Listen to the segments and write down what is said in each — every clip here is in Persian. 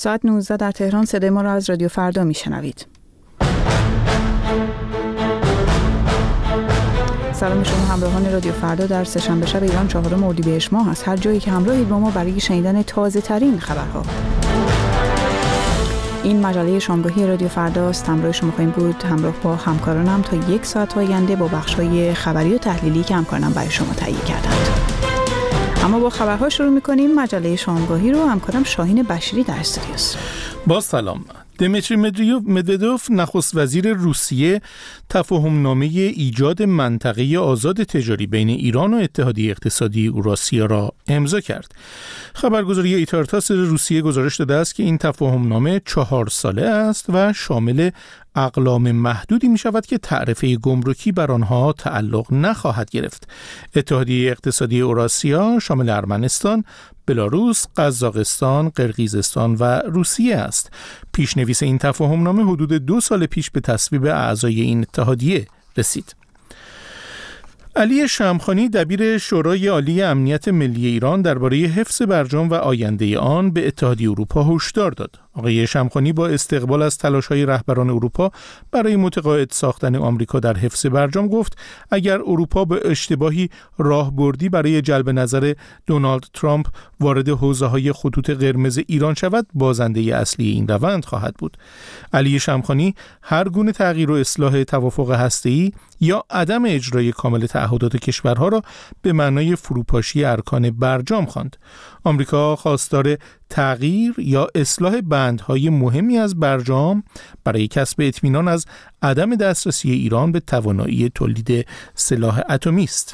ساعت 19 در تهران صدای ما را از رادیو فردا میشنوید. سلام شما همراهان رادیو فردا در سه‌شنبه شب ایران 4 اردیبهشت ماه از هر جایی که همراهید با ما برای شنیدن تازه ترین خبرها. این مجله شامگاهی رادیو فردا است. همراه شما خواهیم بود همراه با همکارانم تا 1 ساعت آینده با بخش‌های خبری و تحلیلی که همکارانم برای شما تهیه کردند. اما با خبرها شروع می‌کنیم. مجله شامگاهی رو همکارم شاهین بشیری در استودیو است. با سلام. دمیتری مدودوف نخست وزیر روسیه تفاهمنامه ایجاد منطقه آزاد تجاری بین ایران و اتحادیه اقتصادی اوراسیا را امضا کرد. خبرگزاری ایتارتاس روسیه گزارش داده است که این تفاهمنامه 4 ساله است و شامل اقلام محدودی می شود که تعرفه گمرکی بر آنها تعلق نخواهد گرفت. اتحادیه اقتصادی اوراسیا شامل ارمنستان، بلاروس، قزاقستان، قرقیزستان و روسیه است. پیشنویس این تفاهمنامه حدود 2 سال پیش به تصویب اعضای این اتحادیه رسید. علی شمخانی دبیر شورای عالی امنیت ملی ایران درباره حفظ برجام و آینده آن به اتحادیه اروپا هشدار داد. آقای شمخانی با استقبال از تلاش‌های رهبران اروپا برای متقاعد ساختن آمریکا در حفظ برجام گفت اگر اروپا به اشتباهی راهبردی برای جلب نظر دونالد ترامپ وارد حوزه‌های خطوط قرمز ایران شود، بازنده اصلی این روند خواهد بود. علی شمخانی هر گونه تغییر و اصلاح توافق هسته‌ای یا عدم اجرای کامل تعهدات کشورها را به معنای فروپاشی ارکان برجام خواند. آمریکا خواستار تغییر یا اصلاح بندهای مهمی از برجام برای کسب اطمینان از عدم دسترسی ایران به توانایی تولید سلاح اتمی است.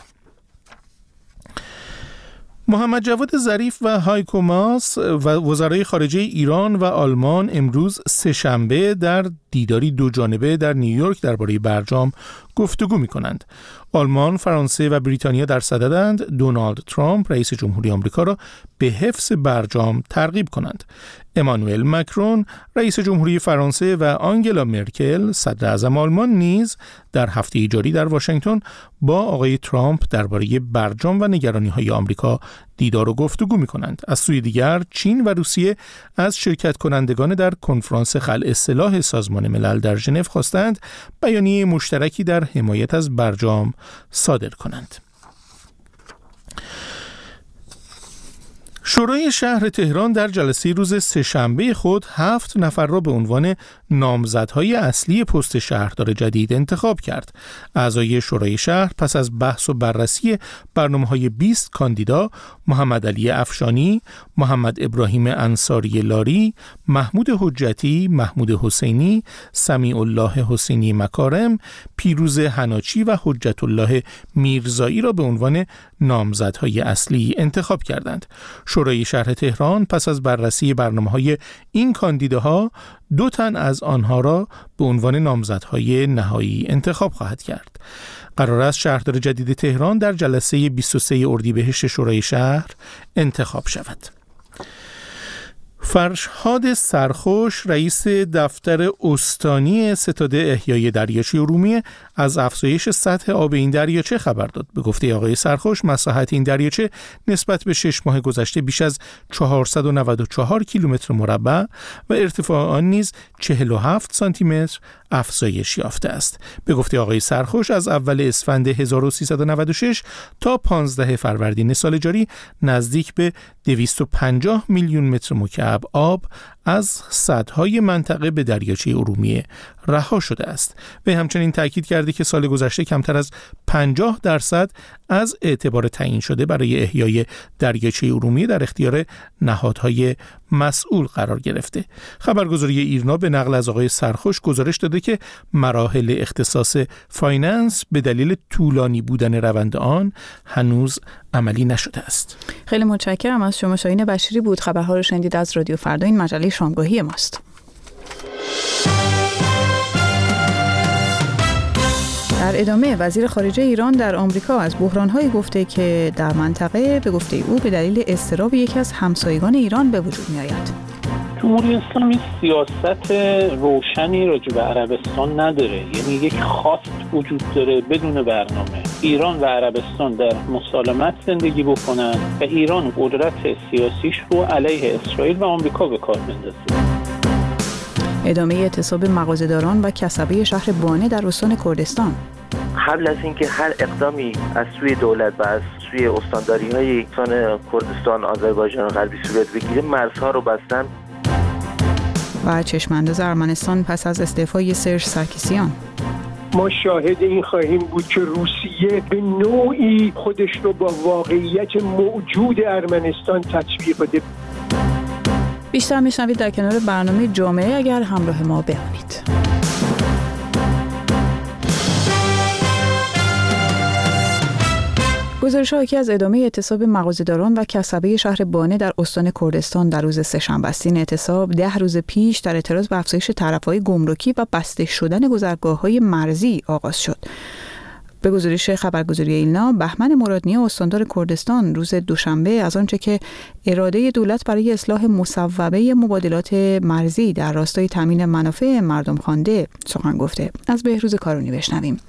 محمد جواد ظریف و هایکو ماس و وزرای خارجه ایران و آلمان امروز سه‌شنبه در دیداری 2 جانبه در نیویورک درباره برجام گفتگو می‌کنند. آلمان، فرانسه و بریتانیا در صددند دونالد ترامپ رئیس جمهوری آمریکا را به حفظ برجام ترغیب کنند. امانوئل مکرون رئیس جمهوری فرانسه و آنگلا مرکل صدر اعظم آلمان نیز در هفته جاری در واشنگتن با آقای ترامپ درباره برجام و نگرانی‌های آمریکا دیدار و گفتگو می‌کنند. از سوی دیگر چین و روسیه از شرکت کنندگان در کنفرانس خلع سلاح سازمان ملل در ژنو خواستند بیانیه مشترکی در حمایت از برجام صادر کنند. شورای شهر تهران در جلسه روز سه‌شنبه خود 7 نفر را به عنوان نامزدهای اصلی پست شهردار جدید انتخاب کرد. اعضای شورای شهر پس از بحث و بررسی برنامه‌های 20 کاندیدا محمد علی افشانی، محمد ابراهیم انصاری لاری، محمود حجتی، محمود حسینی، سمیع الله حسینی مکارم، پیروز حناچی و حجت الله میرزایی را به عنوان نامزدهای اصلی انتخاب کردند. شورای شهر تهران پس از بررسی برنامه‌های این کاندیداها 2 تن از آنها را به عنوان نامزدهای نهایی انتخاب خواهد کرد. قرار است شهردار جدید تهران در جلسه 23 اردیبهشت شورای شهر انتخاب شود. فرشاد سرخوش رئیس دفتر استانی ستاد احیای دریاچه ارومیه از افزایش سطح آب این دریاچه خبر داد. به گفته آقای سرخوش مساحت این دریاچه نسبت به 6 ماه گذشته بیش از 494 کیلومتر مربع و ارتفاع آن نیز 47 سانتی متر افزایش یافته است. به گفته آقای سرخوش از اول اسفند 1396 تا 15 فروردین سال جاری نزدیک به 250 میلیون متر مکعب آب از سدهای منطقه به دریاچه ارومیه رها شده است. و همچنین تاکید کرده که سال گذشته کمتر از 50% از اعتبار تعیین شده برای احیای دریاچه ارومیه در اختیار نهادهای مسئول قرار گرفته. خبرگزاری ایرنا به نقل از آقای سرخوش گزارش داده که مراحل اختصاص فایننس به دلیل طولانی بودن روند آن هنوز عملی نشده است. خیلی متشکرم از شما شاهین بشیری بود. خبرها رو شنیدید از رادیو فردا. این مجله شامگاهی ماست. در ادامه وزیر خارجه ایران در آمریکا از بحران‌هایی گفته که در منطقه به گفته او به دلیل اضطراب یکی از همسایگان ایران به وجود می‌آید. جمهوری اسلامی سیاست روشنی راجع به عربستان نداره، یعنی یک خواست وجود داره بدون برنامه. ایران و عربستان در مسالمت زندگی بکنن و ایران قدرت سیاسیش رو علیه اسرائیل و آمریکا به کار بندازه. ادامه اعتصاب مغازه‌داران و کسبه شهر بانه در استان کردستان. قبل از اینکه هر اقدامی از سوی دولت و از سوی استانداری‌های استان کردستان، آذربایجان غربی صورت بگیره، مرزها رو بستن. و چشمانداز ارمنستان پس از استعفای سرژ سرکیسیان. ما شاهد این خواهیم بود که روسیه به نوعی خودش رو با واقعیت موجود ارمنستان تطبیق بده. بیشتر میشنوید در کنار برنامه جامعه اگر همراه ما بمانید. گزارش حاکی از ادامه اعتصاب مغازه‌داران و کسبه شهر بانه در استان کردستان در روز سه‌شنبه است. این اعتصاب 10 روز پیش در اعتراض به افزایش طرف‌های گمرکی و بسته شدن گذرگاه‌های مرزی آغاز شد. به گزارش خبرگزاری ایلنا، بهمن مرادنیا استاندار کردستان روز دوشنبه از آنچه که اراده دولت برای اصلاح مصوبه مبادلات مرزی در راستای تامین منافع مردم خوانده سخن گفته. از بهروز کارونی بشنویم.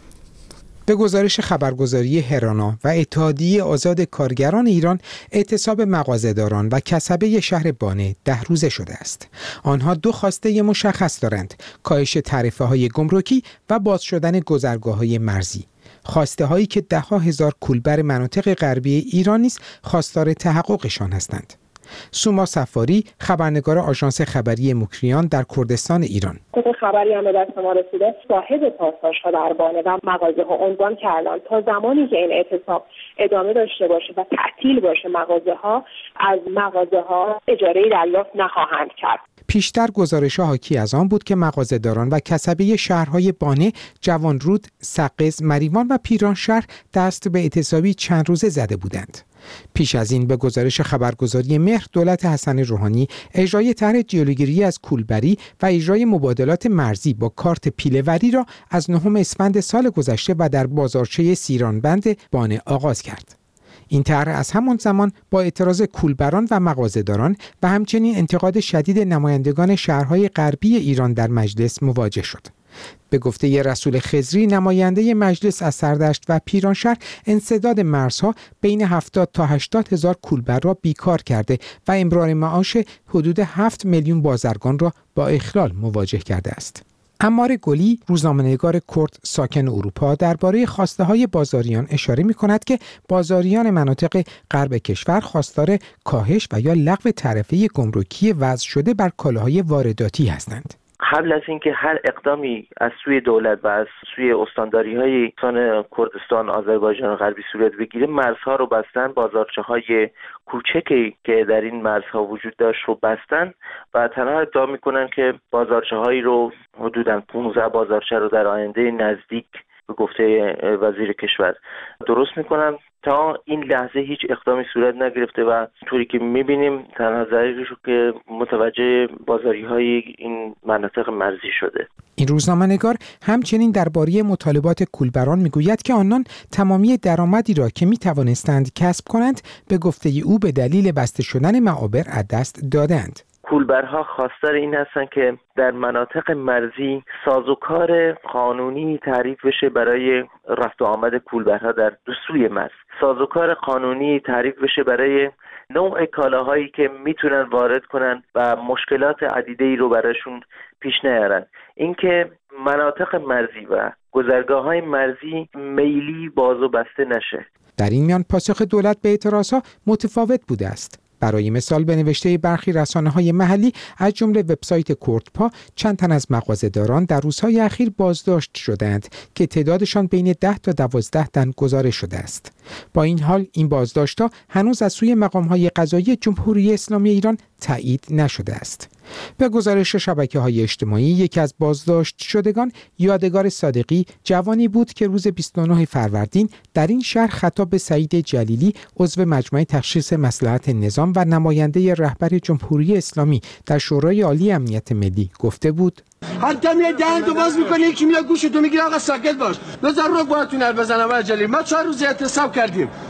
به گزارش خبرگزاری هرانا و اتحادیه آزاد کارگران ایران، اعتصاب مغازه‌داران و کسبه شهر بانه 10 روزه شده است. آنها دو خواسته مشخص دارند: کاهش تعرفه‌های گمرکی و باز شدن گذرگاه‌های مرزی. خواسته هایی که ده‌ها هزار کولبر مناطق غربی ایران نیز خواستار تحققشان هستند. سوما صفاری، خبرنگار آژانس خبری مکریان در کردستان ایران: خبری هم به دست ما رسیده صاحب پاسداشت‌ها در بانه و مغازه‌ها عنوان کردند تا زمانی که این اعتصاب ادامه داشته باشه و تعطیل باشه مغازه‌ها، از مغازه‌ها اجاره دریافت نخواهند کرد. پیشتر گزارش‌ها حاکی از آن بود که مغازه‌داران و کسبه شهرهای بانه، جوانرود، سقز، مریوان و پیرانشهر دست به اعتصابی چند روزه زده بودند. پیش از این به گزارش خبرگزاری مهر، دولت حسن روحانی اجرای طرح جلوگیری از کولبری و اجرای مبادلات مرزی با کارت پیله‌وری را از 9 اسفند سال گذشته و در بازارچه سیرانبند بانه آغاز کرد. این طرح از همان زمان با اعتراض کولبران و مغازه‌داران و همچنین انتقاد شدید نمایندگان شهرهای غربی ایران در مجلس مواجه شد. به گفته رسول خضری، نماینده مجلس از سردشت و پیرانشهر، انسداد مرزها بین 70 تا 80 هزار کولبر را بیکار کرده و امرار معاش حدود 7 میلیون بازرگان را با اخلال مواجه کرده است. عمار گلی، روزنامه‌نگار کرد ساکن اروپا، درباره خواسته‌های بازاریان اشاره می‌کند که بازاریان مناطق غرب کشور خواستار کاهش و یا لغو تعرفه گمرکی وضع شده بر کالاهای وارداتی هستند. قبل از اینکه هر اقدامی از سوی دولت و از سوی استانداری‌های استان کردستان، آذربایجان غربی صورت بگیره، مرزها رو بستن، بازارچه‌های کوچکی که در این مرزها وجود داشت رو بستن و تنها ادعا می‌کنن که بازارچه‌هایی رو حدوداً 15 بازارچه رو در آینده نزدیک به گفته وزیر کشور درست می‌کنن. تا این لحظه هیچ اقدامی صورت نگرفته و طوری که می‌بینیم تنها ضریری رو که متوجه بازاری‌های این مناطق مرزی شده. این روزنامه‌نگار همچنین درباره مطالبات کولبران میگوید که آنان تمامی درآمدی را که می‌توانستند کسب کنند به گفته او به دلیل بسته شدن معابر از دست دادند. کولبرها خواستار این هستن که در مناطق مرزی سازوکار قانونی تعریف بشه برای رفت و آمد کولبرها در دو سوی مرز. سازوکار قانونی تعریف بشه برای نوع کالاهایی که میتونن وارد کنن و مشکلات عدیده‌ای رو براشون پیش نیارن. اینکه مناطق مرزی و گذرگاه‌های مرزی میلی باز و بسته نشه. در این میان پاسخ دولت به اعتراضها متفاوت بوده است. برای مثال به نوشته برخی رسانه‌های محلی از جمله وبسایت کردپا، چند تن از مغازه‌داران در روزهای اخیر بازداشت شدند که تعدادشان بین 10 تا 12 تن گزارش شده است. با این حال این بازداشت‌ها هنوز از سوی مقام‌های قضایی جمهوری اسلامی ایران تایید نشده است. به گزارش شبکه‌های اجتماعی، یکی از بازداشت شدگان، یادگار صادقی، جوانی بود که روز 29 فروردین در این شهر خطاب به سعید جلیلی، عضو مجمع تشخیص مصلحت نظام و نماینده رهبر جمهوری اسلامی در شورای عالی امنیت ملی گفته بود: حتی میاد دهنتو باز میکنی، یکی میاد گوشتو میگیره، آقا ساکت باش، بذار رو باهاتون حرف بزنم. جلیلی ما 4 روز اعتصاب کردیم،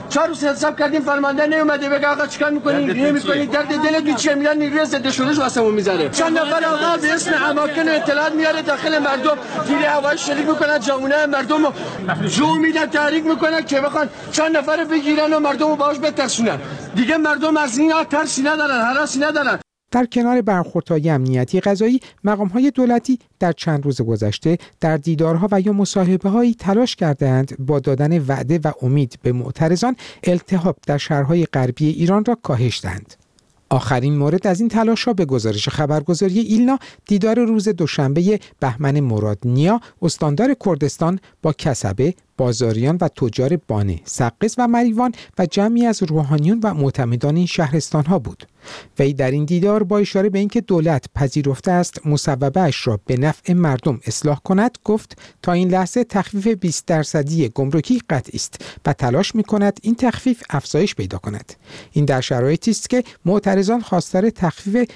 4 روز حساب کردیم فرمانده نیومده بگه آقا چیکار میکنین نمیکنین درد دلتون چیه؟ میگن نیروی ضد شورش واسمون میذاره. چند نفر آقا به اسم اماکن اطلاعات میاره داخل مردم گیری هوایی شلیک میکنن جامونه مردم جو میدن تحریک میکنن که بخوان چند نفر بگیرن و مردم رو باهاش بترسونن. دیگه مردم از این ترسی ندارن، هراسی ندارن. در کنار برخوردهای امنیتی قضایی، مقام‌های دولتی در چند روز گذشته در دیدارها و یا مصاحبه‌هایی تلاش کردند با دادن وعده و امید به معترضان التهاب در شهرهای غربی ایران را کاهش دهند. آخرین مورد از این تلاش‌ها به گزارش خبرگزاری ایلنا دیدار روز دوشنبه بهمن مرادنیا استاندار کردستان با کسبه، بازاریان و تجار بانه، سقز و مریوان و جمعی از روحانیون و معتمدان این شهرستان‌ها بود. وی در این دیدار با اشاره به اینکه دولت پذیرفته است مصوبه‌اش را به نفع مردم اصلاح کند گفت تا این لحظه تخفیف 20% گمرکی قطعی است و تلاش می‌کند این تخفیف افزایش پیدا کند. این در شرایطی است که معترضان خواستار تخفیف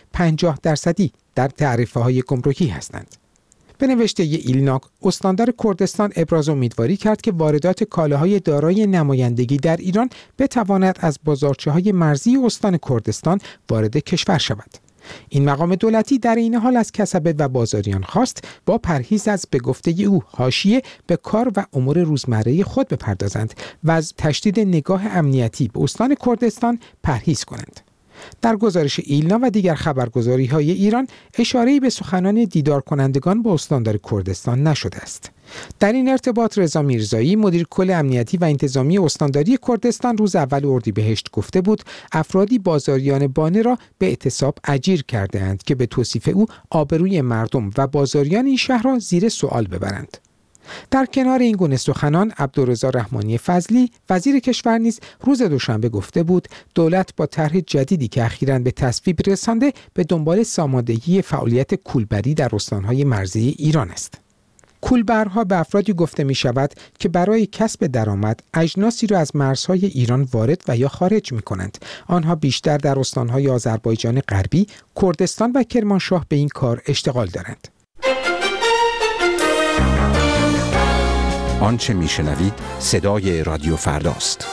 50% در تعرفه‌های گمرکی هستند. به نوشته ایلناک، استاندار کردستان ابراز امیدواری کرد که واردات کالاهای دارای نمایندگی در ایران بتواند از بازارچه‌های مرزی استان کردستان وارد کشور شود. این مقام دولتی در این حال از کسبه و بازاریان خواست با پرهیز از به گفته او حاشیه به کار و امور روزمره خود بپردازند و از تشدید نگاه امنیتی به استان کردستان پرهیز کنند. در گزارش ایلنا و دیگر خبرگزاری‌های ایران اشاره‌ای به سخنان دیدار کنندگان با استاندار کردستان نشده است. در این ارتباط رضا میرزایی مدیر کل امنیتی و انتظامی استانداری کردستان روز اول اردیبهشت گفته بود افرادی بازاریان بانه را به اعتصاب اجیر کرده‌اند که به توصیف او آبروی مردم و بازاریان این شهر را زیر سوال ببرند. در کنار این گونه سخنان عبدالرضا رحمانی فضلی وزیر کشور نیز روز دوشنبه گفته بود دولت با طرح جدیدی که اخیراً به تصویب رسانده به دنبال ساماندهی فعالیت کولبری در استان‌های مرزی ایران است. کولبرها به افرادی گفته می شود که برای کسب درآمد اجناسی را از مرزهای ایران وارد و یا خارج می کنند. آنها بیشتر در استان‌های آذربایجان غربی، کردستان و کرمانشاه به این کار اشتغال دارند. آنچه میشنوید صدای رادیو فرداست.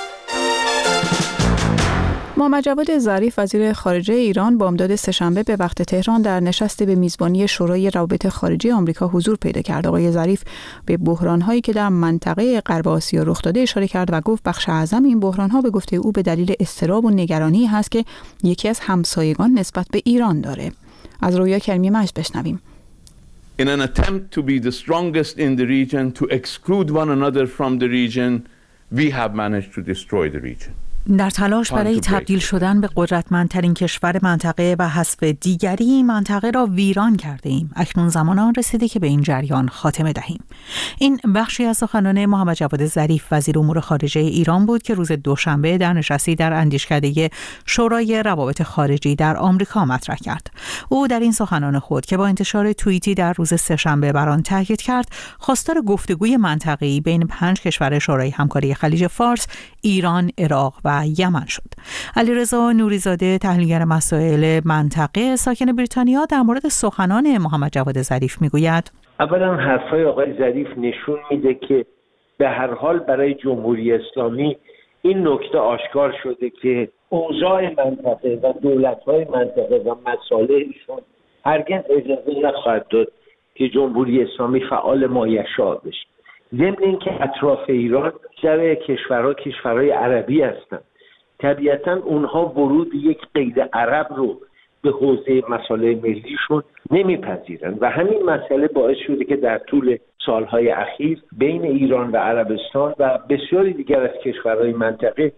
محمد جواد ظریف وزیر خارجه ایران بامداد سه‌شنبه به وقت تهران در نشستی به میزبانی شورای روابط خارجی آمریکا حضور پیدا کرد. آقای ظریف به بحران‌هایی که در منطقه غرب آسیا رخ داده اشاره کرد و گفت بخش اعظم این بحران‌ها به گفته او به دلیل اضطراب و نگرانی هست که یکی از همسایگان نسبت به ایران داره. از رویا کریمی مجد بشنویم. In an attempt to be the strongest in the region, to exclude one another from the region, we have managed to destroy the region. در تلاش برای تبدیل شدن به قدرتمندترین کشور منطقه و حذف دیگری این منطقه را ویران کرده ایم. اکنون زمان آن رسیده که به این جریان خاتمه دهیم. این بخشی از سخنان محمد جواد ظریف وزیر امور خارجه ایران بود که روز دوشنبه در نشستی در اندیشکده شورای روابط خارجی در آمریکا مطرح کرد. او در این سخنان خود که با انتشار توییتی در روز سه‌شنبه بر آن تاکید کرد، خواستار گفتگوی منطقه‌ای بین 5 کشور شورای همکاری خلیج فارس، ایران، عراق و یمن شد. علیرضا نوریزاده تحلیلگر مسائل منطقه ساکن بریتانیا در مورد سخنان محمد جواد ظریف میگوید اولا حرفای آقای ظریف نشون میده که به هر حال برای جمهوری اسلامی این نکته آشکار شده که اوضاع منطقه و دولت‌های منطقه و مصالحشون هرگز اجازه نخواهد داد که جمهوری اسلامی فعال مایشاء بشه. ضمن اینکه اطراف ایران در کشورهای عربی هستند، طبیعتا اونها ورود یک قید عرب رو به حوزه مسائل ملیشون نمیپذیرند و همین مسئله باعث شده که در طول سالهای اخیر بین ایران و عربستان و بسیاری دیگر از کشورهای منطقه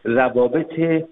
روابط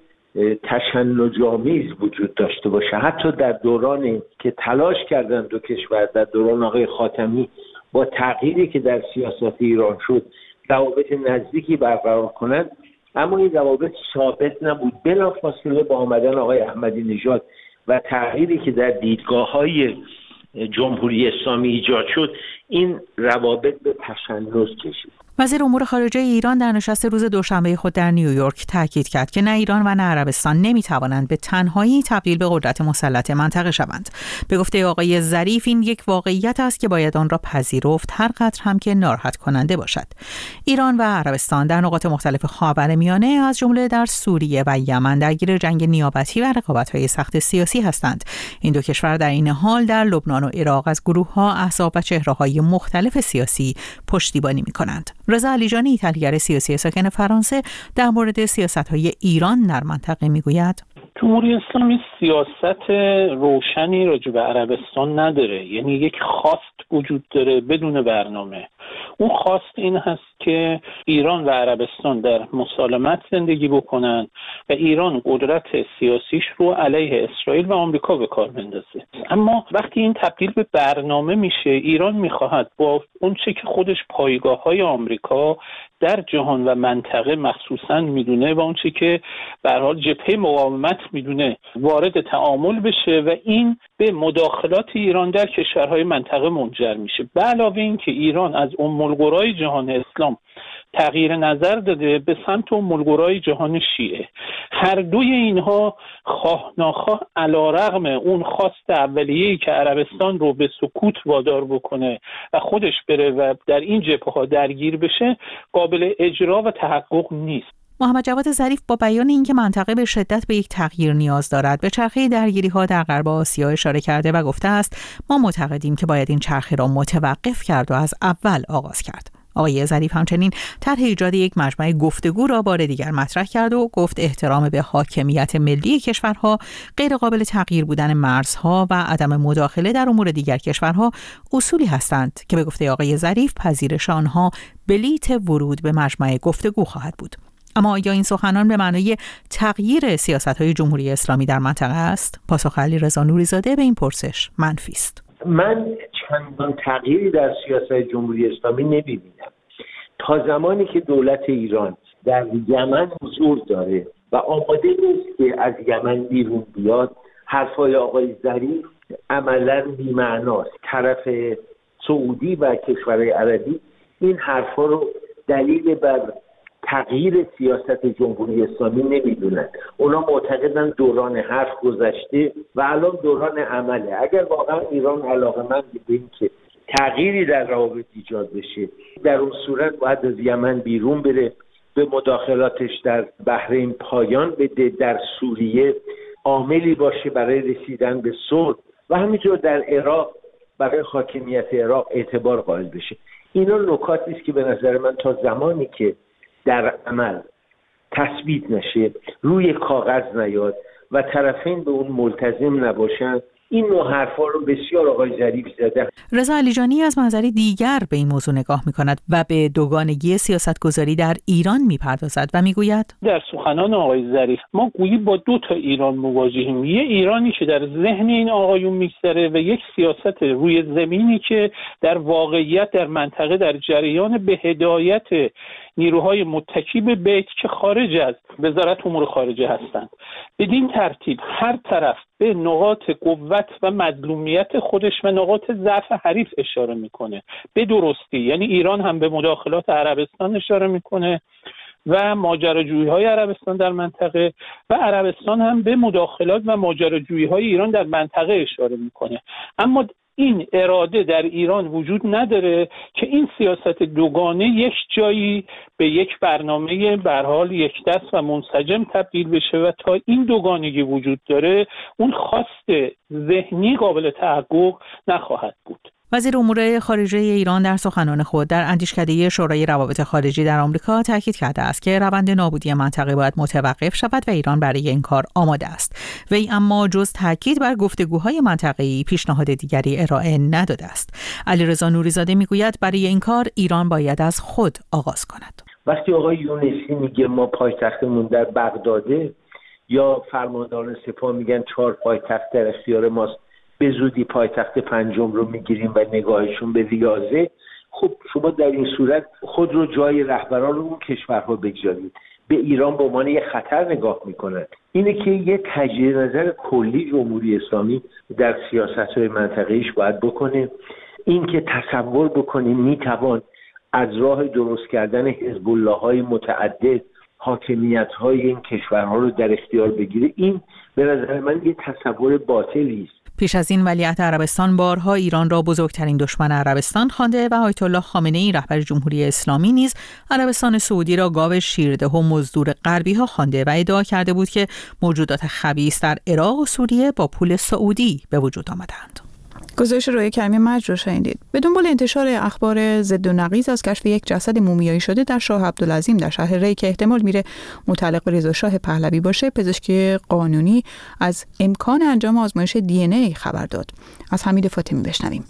تشنج‌آمیز وجود داشته باشه. حتی در دورانی که تلاش کردند دو کشور در دوران آقای خاتمی با تغییری که در سیاست ایران شد روابط نزدیکی برقرار کنند، اما این روابط ثابت نبود. بلافاصله با آمدن آقای احمدی نژاد و تغییری که در دیدگاه‌های جمهوری اسلامی ایجاد شد، این روابط به تشنج کشید. وزیر امور خارجه ایران در نشست روز دوشنبه خود در نیویورک تاکید کرد که نه ایران و نه عربستان نمیتوانند به تنهایی تبدیل به قدرت مسلط منطقه شوند. به گفته آقای ظریف این یک واقعیت است که باید آن را پذیرفت، هر قدر هم که ناراحت کننده باشد. ایران و عربستان در نقاط مختلف خاورمیانه از جمله در سوریه و یمن درگیر جنگ نیابتی و رقابت‌های سخت سیاسی هستند. این دو کشور در این حال در لبنان و عراق از گروه‌ها، احزاب و چهره‌های مختلف سیاسی پشتیبانی می‌کنند. رضا علیجانی، تحلیلگر سیاسی ساکن فرانسه، در مورد سیاست‌های ایران در منطقه میگوید: جمهوری اسلامی سیاست روشنی راجع به عربستان نداره، یعنی یک خواست وجود داره بدون برنامه. اون خواست این هست که ایران و عربستان در مسالمت زندگی بکنن و ایران قدرت سیاسیش رو علیه اسرائیل و آمریکا به کار بندازه. اما وقتی این تبدیل به برنامه میشه، ایران میخواهد با اون چه که خودش پایگاه‌های آمریکا در جهان و منطقه مخصوصاً میدونه و اون چه که به هر حال جبهه مقاومت میدونه وارد تعامل بشه و این به مداخلات ایران در کشورهای منطقه منجر میشه. به علاوه این که ایران از ام-القرای جهان اسلام تغییر نظر داده به سمت ام-القرای جهان شیعه. هر دوی اینها خواه ناخواه علیرغم اون خواست اولیه‌ای که عربستان رو به سکوت وادار بکنه و خودش بره و در این جبهه‌ها درگیر بشه، قابل اجرا و تحقق نیست. محمد جواد ظریف با بیان اینکه منطقه به شدت به یک تغییر نیاز دارد، به چرخه درگیری‌ها در غرب آسیا اشاره کرده و گفته است ما معتقدیم که باید این چرخه را متوقف کرد و از اول آغاز کرد. آقای ظریف همچنین طرح ایجاد یک مجمع گفتگو را بار دیگر مطرح کرد و گفت احترام به حاکمیت ملی کشورها، غیر قابل تغییر بودن مرزها و عدم مداخله در امور دیگر کشورها اصولی هستند که به گفته آقای ظریف پذیرش آنها بلیت ورود به مجمع گفتگو خواهد بود. اما آیا این سخنان به معنای تغییر سیاست‌های جمهوری اسلامی در منطقه است؟ پاسخ علیرضا نوری‌زاده به این پرسش منفی است. من چندان تغییری در سیاست جمهوری اسلامی نمی‌بینم. تا زمانی که دولت ایران در یمن حضور داره و آماده نیست که از یمن بیرون بیاد، حرفای آقای ظریف عملاً بی‌معناست. طرف سعودی و کشورهای عربی این حرفا رو دلیل بر تغییر سیاست جمهوری اسلامی نمیدونن. اونا معتقدن دوران حرف گذشته و الان دوران عمله. اگر واقعا ایران علاقه‌مند به این که تغییری در روابط ایجاد بشه، در اون صورت باید از یمن بیرون بره، به مداخلاتش در بحرین پایان بده، در سوریه عاملی باشه برای رسیدن به صلح و همینطور در عراق برای حاکمیت عراق اعتبار قائل بشه. اینا نکاتی است که به نظر من تا زمانی که در عمل تثبیت نشه، روی کاغذ نیاد و طرفین به اون ملتزم نباشن، این نوع حرفا رو بسیار آقای ظریف زده. رضا علیجانی از منظری دیگر به این موضوع نگاه می‌کند و به دوگانگی سیاستگذاری در ایران می‌پردازد و می‌گوید در سخنان آقای ظریف ما گویی با دو تا ایران مواجهیم. یه ایرانی که در ذهن این آقایون می‌گذره و یک سیاست روی زمینی که در واقعیت در منطقه در جریان به هدایت نیروهای متکی به بیت که خارج از وزارت امور خارجه هستند. بدین ترتیب هر طرف به نقاط قوت و مظلومیت خودش و نقاط ضعف حریف اشاره میکنه به درستی. یعنی ایران هم به مداخلات عربستان اشاره میکنه و ماجراجویی‌های عربستان در منطقه و عربستان هم به مداخلات و ماجراجویی‌های ایران در منطقه اشاره میکنه. اما این اراده در ایران وجود نداره که این سیاست دوگانه یک جایی به یک برنامه به هر حال یک دست و منسجم تبدیل بشه و تا این دوگانگی وجود داره اون خواست ذهنی قابل تحقق نخواهد بود. وزیر امور خارجه ایران در سخنان خود در اندیشکده شورای روابط خارجی در آمریکا تاکید کرده است که روند نابودی منطقه باید متوقف شود و ایران برای این کار آماده است. وی اما جز تاکید بر گفتگوهای منطقه‌ای پیشنهاد دیگری ارائه نداده است. علیرضا نوری‌زاده میگوید برای این کار ایران باید از خود آغاز کند. وقتی آقای یونسی میگه ما پایتختمون در بغداده یا فرمانداران سپاه میگن 4 پایتخت در اختیار ماست، به زودی پایتخت پنجم رو میگیریم و نگاهشون به ریاضه، خب شما در این صورت خود رو جای رهبران اون کشورها بگذارید. به ایران به عنوان یه خطر نگاه میکنن. اینه که یه تجدید نظر کلی جمهوری اسلامی در سیاست‌های منطقه‌ایش باید بکنه. این که تصور بکنیم میتوان از راه درست کردن حزب الله های متعدد حاکمیت های این کشورها رو در اختیار بگیره، این به نظر من یه تصور باطلی است. پیش از این ولیعهد عربستان بارها ایران را بزرگترین دشمن عربستان خوانده و آیت الله خامنه‌ای رهبر جمهوری اسلامی نیز عربستان سعودی را گاو شیرده و مزدور غربی ها خوانده و ادعا کرده بود که موجودات خبیث در عراق و سوریه با پول سعودی به وجود آمدند. گزارش رویا کریمی مجد رو شنیدید. به دنبال انتشار اخبار ضد و نقیض از کشف یک جسد مومیایی شده در شاه عبدالعظیم در شهر ری که احتمال میره متعلق به رضا شاه پهلوی باشه، پزشکی قانونی از امکان انجام آزمایش DNA خبر داد. از حمید فاطمی بشنویم.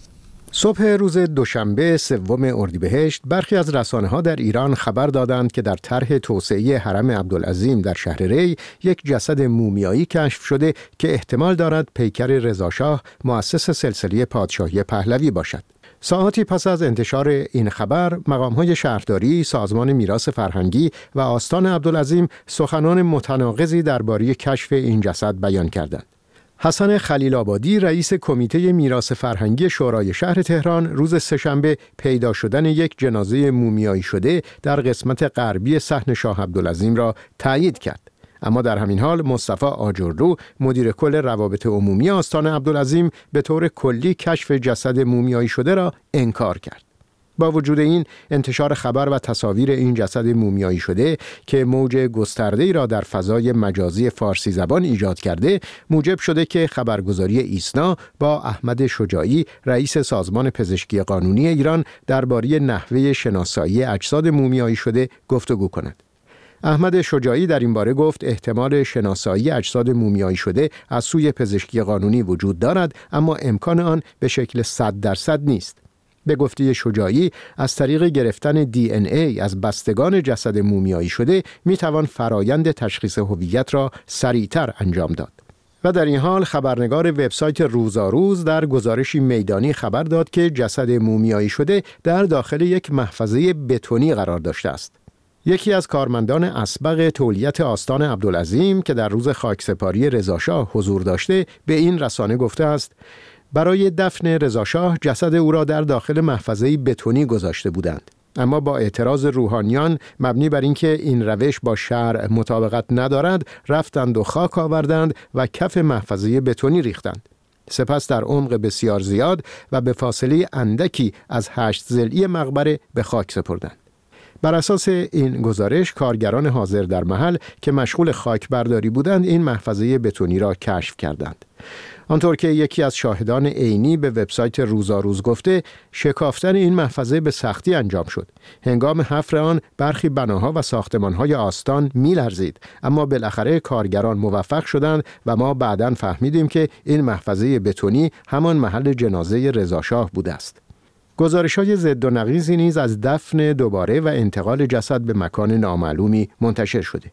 صبح روز دوشنبه 3 اردیبهشت برخی از رسانه‌ها در ایران خبر دادند که در طرح توسعه حرم عبدالعظیم در شهر ری یک جسد مومیایی کشف شده که احتمال دارد پیکر رضا شاه مؤسس سلسله پادشاهی پهلوی باشد. ساعاتی پس از انتشار این خبر، مقام‌های شهرداری، سازمان میراث فرهنگی و آستان عبدالعظیم سخنان متناقضی درباره کشف این جسد بیان کردند. حسن خلیل آبادی رئیس کمیته میراث فرهنگی شورای شهر تهران روز سه‌شنبه پیدا شدن یک جنازه مومیایی شده در قسمت غربی صحن شاه عبدالعظیم را تایید کرد. اما در همین حال مصطفی آجرلو مدیر کل روابط عمومی آستان عبدالعظیم به طور کلی کشف جسد مومیایی شده را انکار کرد. با وجود این، انتشار خبر و تصاویر این جسد مومیایی شده که موج گسترده‌ای را در فضای مجازی فارسی زبان ایجاد کرده، موجب شده که خبرگزاری ایسنا با احمد شجاعی رئیس سازمان پزشکی قانونی ایران درباره نحوه شناسایی اجساد مومیایی شده گفتگو کند. احمد شجاعی در این باره گفت احتمال شناسایی اجساد مومیایی شده از سوی پزشکی قانونی وجود دارد، اما امکان آن به شکل 100% نیست. به گفته شجاعی، از طریق گرفتن DNA از بستگان جسد مومیایی شده میتوان فرایند تشخیص هویت را سریعتر انجام داد. و در این حال خبرنگار وبسایت روزاروز در گزارشی میدانی خبر داد که جسد مومیایی شده در داخل یک محفظه بتونی قرار داشته است. یکی از کارمندان اسبق تولیت آستان عبدالعظیم که در روز خاکسپاری رضا شاه حضور داشته به این رسانه گفته است برای دفن رضا شاه جسد او را در داخل محفظه بتونی گذاشته بودند، اما با اعتراض روحانیان مبنی بر اینکه این روش با شرع مطابقت ندارد، رفتند و خاک آوردند و کف محفظه بتونی ریختند. سپس در عمق بسیار زیاد و به فاصله اندکی از 8 ضلعی مقبره به خاک سپردند. بر اساس این گزارش، کارگران حاضر در محل که مشغول خاک برداری بودند این محفظه بتونی را کشف کردند. آنطور که یکی از شاهدان عینی به وبسایت روزاروز گفته، شکافتن این محفظه به سختی انجام شد. هنگام حفر آن برخی بناها و ساختمان‌های آستان می‌لرزید، اما بالاخره کارگران موفق شدند و ما بعداً فهمیدیم که این محفظه بتونی همان محل جنازه رضا شاه بوده است. گزارش‌های ضد و نقیضی نیز از دفن دوباره و انتقال جسد به مکان نامعلومی منتشر شده.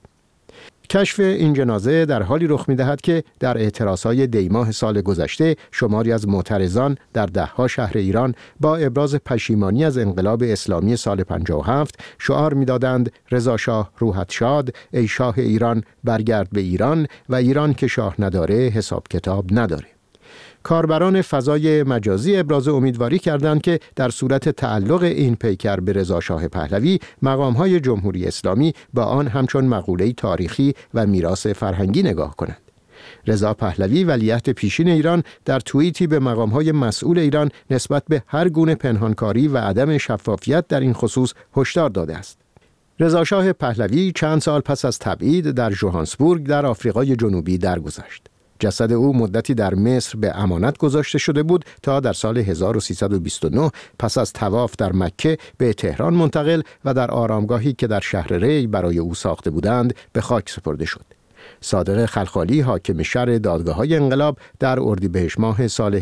کشف این جنازه در حالی رخ می‌دهد که در اعتراضهای دیماه سال گذشته شماری از معترضان در ده‌ها شهر ایران با ابراز پشیمانی از انقلاب اسلامی سال 57 شعار می‌دادند رضا شاه روحت شاد، ای شاه ایران برگرد به ایران و ایران که شاه نداره حساب کتاب نداره. کاربران فضای مجازی ابراز امیدواری کردند که در صورت تعلق این پیکر به رضا شاه پهلوی، مقام‌های جمهوری اسلامی با آن همچون مقوله‌ای تاریخی و میراث فرهنگی نگاه کنند. رضا پهلوی ولیعهد پیشین ایران در توییتی به مقام‌های مسئول ایران نسبت به هر گونه پنهانکاری و عدم شفافیت در این خصوص هشدار داده است. رضا شاه پهلوی چند سال پس از تبعید در ژوهانسبورگ در آفریقای جنوبی درگذشت. جسد او مدتی در مصر به امانت گذاشته شده بود تا در سال 1329 پس از طواف در مکه به تهران منتقل و در آرامگاهی که در شهر ری برای او ساخته بودند به خاک سپرده شد. صادق خلخالی حاکم شهر دادگاه‌های انقلاب در اردیبهشت ماه سال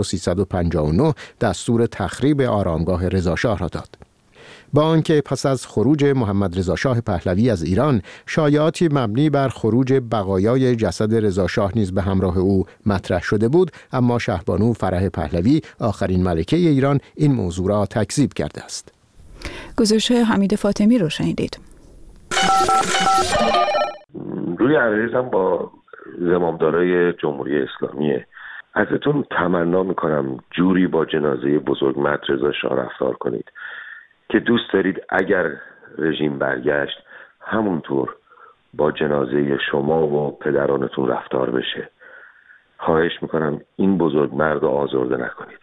1359 دستور تخریب آرامگاه رضا شاه را داد. با آنکه پس از خروج محمد رضا شاه پهلوی از ایران شایعاتی مبنی بر خروج بقایای جسد رضا شاه نیز به همراه او مطرح شده بود، اما شهبانو فرح پهلوی آخرین ملکه ایران این موضوع را تکذیب کرده است. گزارش حمید فاطمی رو شنیدید. روی عریضم با زمامدارای جمهوری اسلامی ازتون تمنا میکنم جوری با جنازه بزرگ رضا شاه رفتار کنید که دوست دارید اگر رژیم برگشت همونطور با جنازه شما و پدرانتون رفتار بشه. خواهش میکنم این بزرگ مرد رو آزرده نکنید.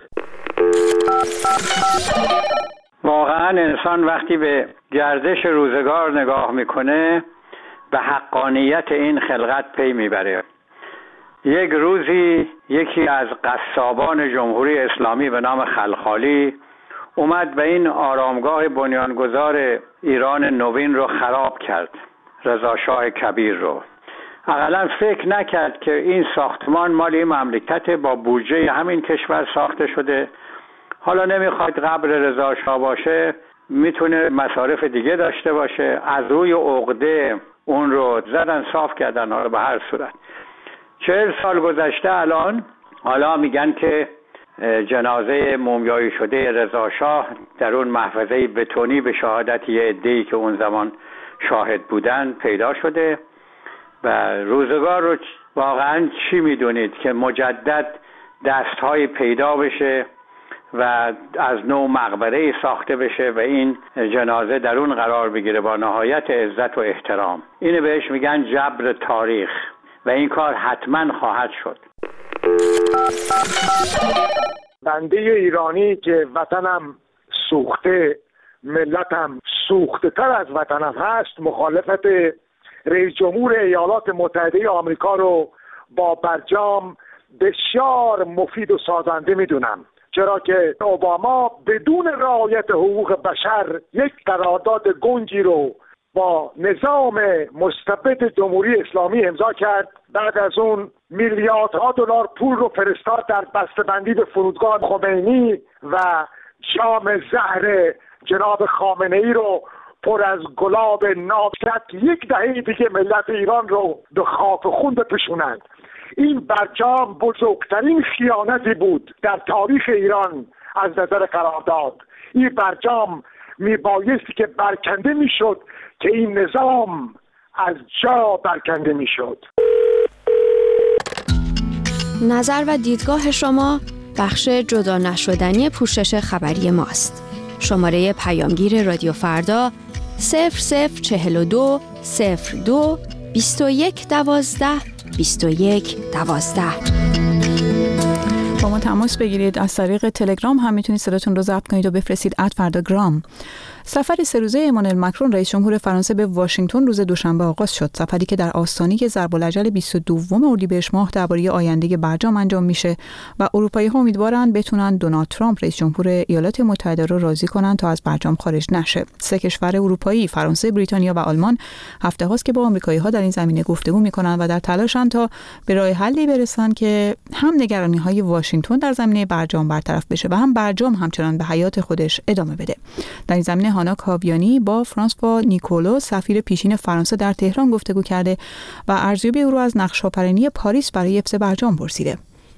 واقعا انسان وقتی به گردش روزگار نگاه میکنه به حقانیت این خلقت پی میبره. یک روزی یکی از قصابان جمهوری اسلامی به نام خلخالی اومد و این آرامگاه بنیانگذار ایران نوین رو خراب کرد، رضا شاه کبیر رو. اقلا فکر نکرد که این ساختمان مال این مملکت با بودجه همین کشور ساخته شده. حالا نمیخواد قبر رضا شاه باشه، میتونه مصارف دیگه داشته باشه. از روی عقده اون رو زدن صاف کردن. حالا به هر صورت 40 سال گذشته حالا میگن که جنازه مومیایی شده رضا شاه در اون محفظه بتونی به شهادت یه عده‌ای که اون زمان شاهد بودن پیدا شده. و روزگار رو واقعا چی میدونید که مجدد دست‌های پیدا بشه و از نو مقبره ساخته بشه و این جنازه در اون قرار بگیره با نهایت عزت و احترام. اینو بهش میگن جبر تاریخ و این کار حتما خواهد شد. بنده ایرانی که وطنم سوخته، ملتم سوخته تر از وطنم هست، مخالفت رئیس جمهور ایالات متحده آمریکا رو با برجام بسیار مفید و سازنده میدونم، چرا که اوباما بدون رعایت حقوق بشر یک قرارداد گنجی رو با نظام مستبد جمهوری اسلامی امضا کرد. بعد از اون میلیاردها دلار پول رو فرستاد در بسته‌بندی به فرودگاه خمینی و جام زهر جناب خامنه‌ای رو پر از گلاب ناب کرد که یک دهه دیگه ملت ایران رو به خاک و خون بپوشونند. این برجام بزرگترین خیانتی بود در تاریخ ایران از نظر قرارداد. این برجام میبایستی که برکنده میشد که این نظام از جا برکنده میشد. نظر و دیدگاه شما بخش جدا نشدنی پوشش خبری ماست. شماره پیامگیر رادیو فردا 0042 02 21 12 21 12. با ما تماس بگیرید. از طریق تلگرام هم میتونید صداتون رو ضبط کنید و بفرستید @فرداگرام. سفر 3 روزه ایمانوئل ماکرون رئیس جمهور فرانسه به واشنگتن روز دوشنبه آغاز شد. سفری که در آستانه ضرب العجل 22 اردیبهشت ماه درباره آینده برجام انجام میشه و اروپایی‌ها امیدوارن بتونن دونالد ترامپ رئیس جمهور ایالات متحده رو راضی کنن تا از برجام خارج نشه. 3 کشور اروپایی، فرانسه، بریتانیا و آلمان، هفته هاست که با آمریکایی‌ها در این زمینه گفتگو میکنن و در تلاشن تا به راه حلی برسن که هم نگرانی‌های واشنگتن در زمینه برجام برطرف بشه و هم برجام همچنان به حیات خودش ادامه بده. در این زمینه هانا کاویانی با فرانسوا نیکولو سفیر پیشین فرانسه در تهران گفتگو کرده و ارزیابی او را از نقش‌آفرینی پاریس برای حفظ برجام پرسیده.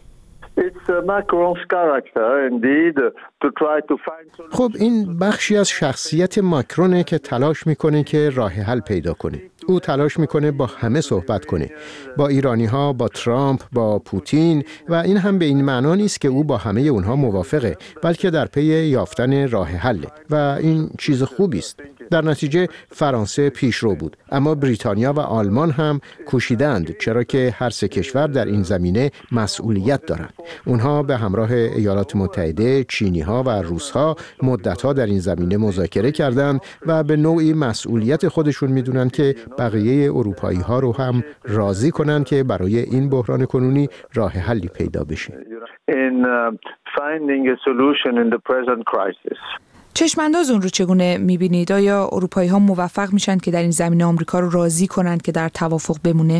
خب این بخشی از شخصیت ماکرونه که تلاش میکنه که راه حل پیدا کنه. او تلاش میکنه با همه صحبت کنه، با ایرانی‌ها، با ترامپ، با پوتین، و این هم به این معنا نیست که او با همه اونها موافقه، بلکه در پی یافتن راه حل و این چیز خوبی است. در نتیجه فرانسه پیشرو بود، اما بریتانیا و آلمان هم کوشیدند، چرا که هر 3 کشور در این زمینه مسئولیت دارند. اونها به همراه ایالات متحده، چینی‌ها و روس‌ها مدت‌ها در این زمینه مذاکره کردند و به نوعی مسئولیت خودشون میدونن که بقیه اروپایی‌ها رو هم راضی کنن که برای این بحران کنونی راه حلی پیدا بشه. چشمانداز اون رو چگونه می‌بینید؟ آیا اروپایی‌ها موفق میشن که در این زمینه آمریکا رو راضی کنند که در توافق بمونه؟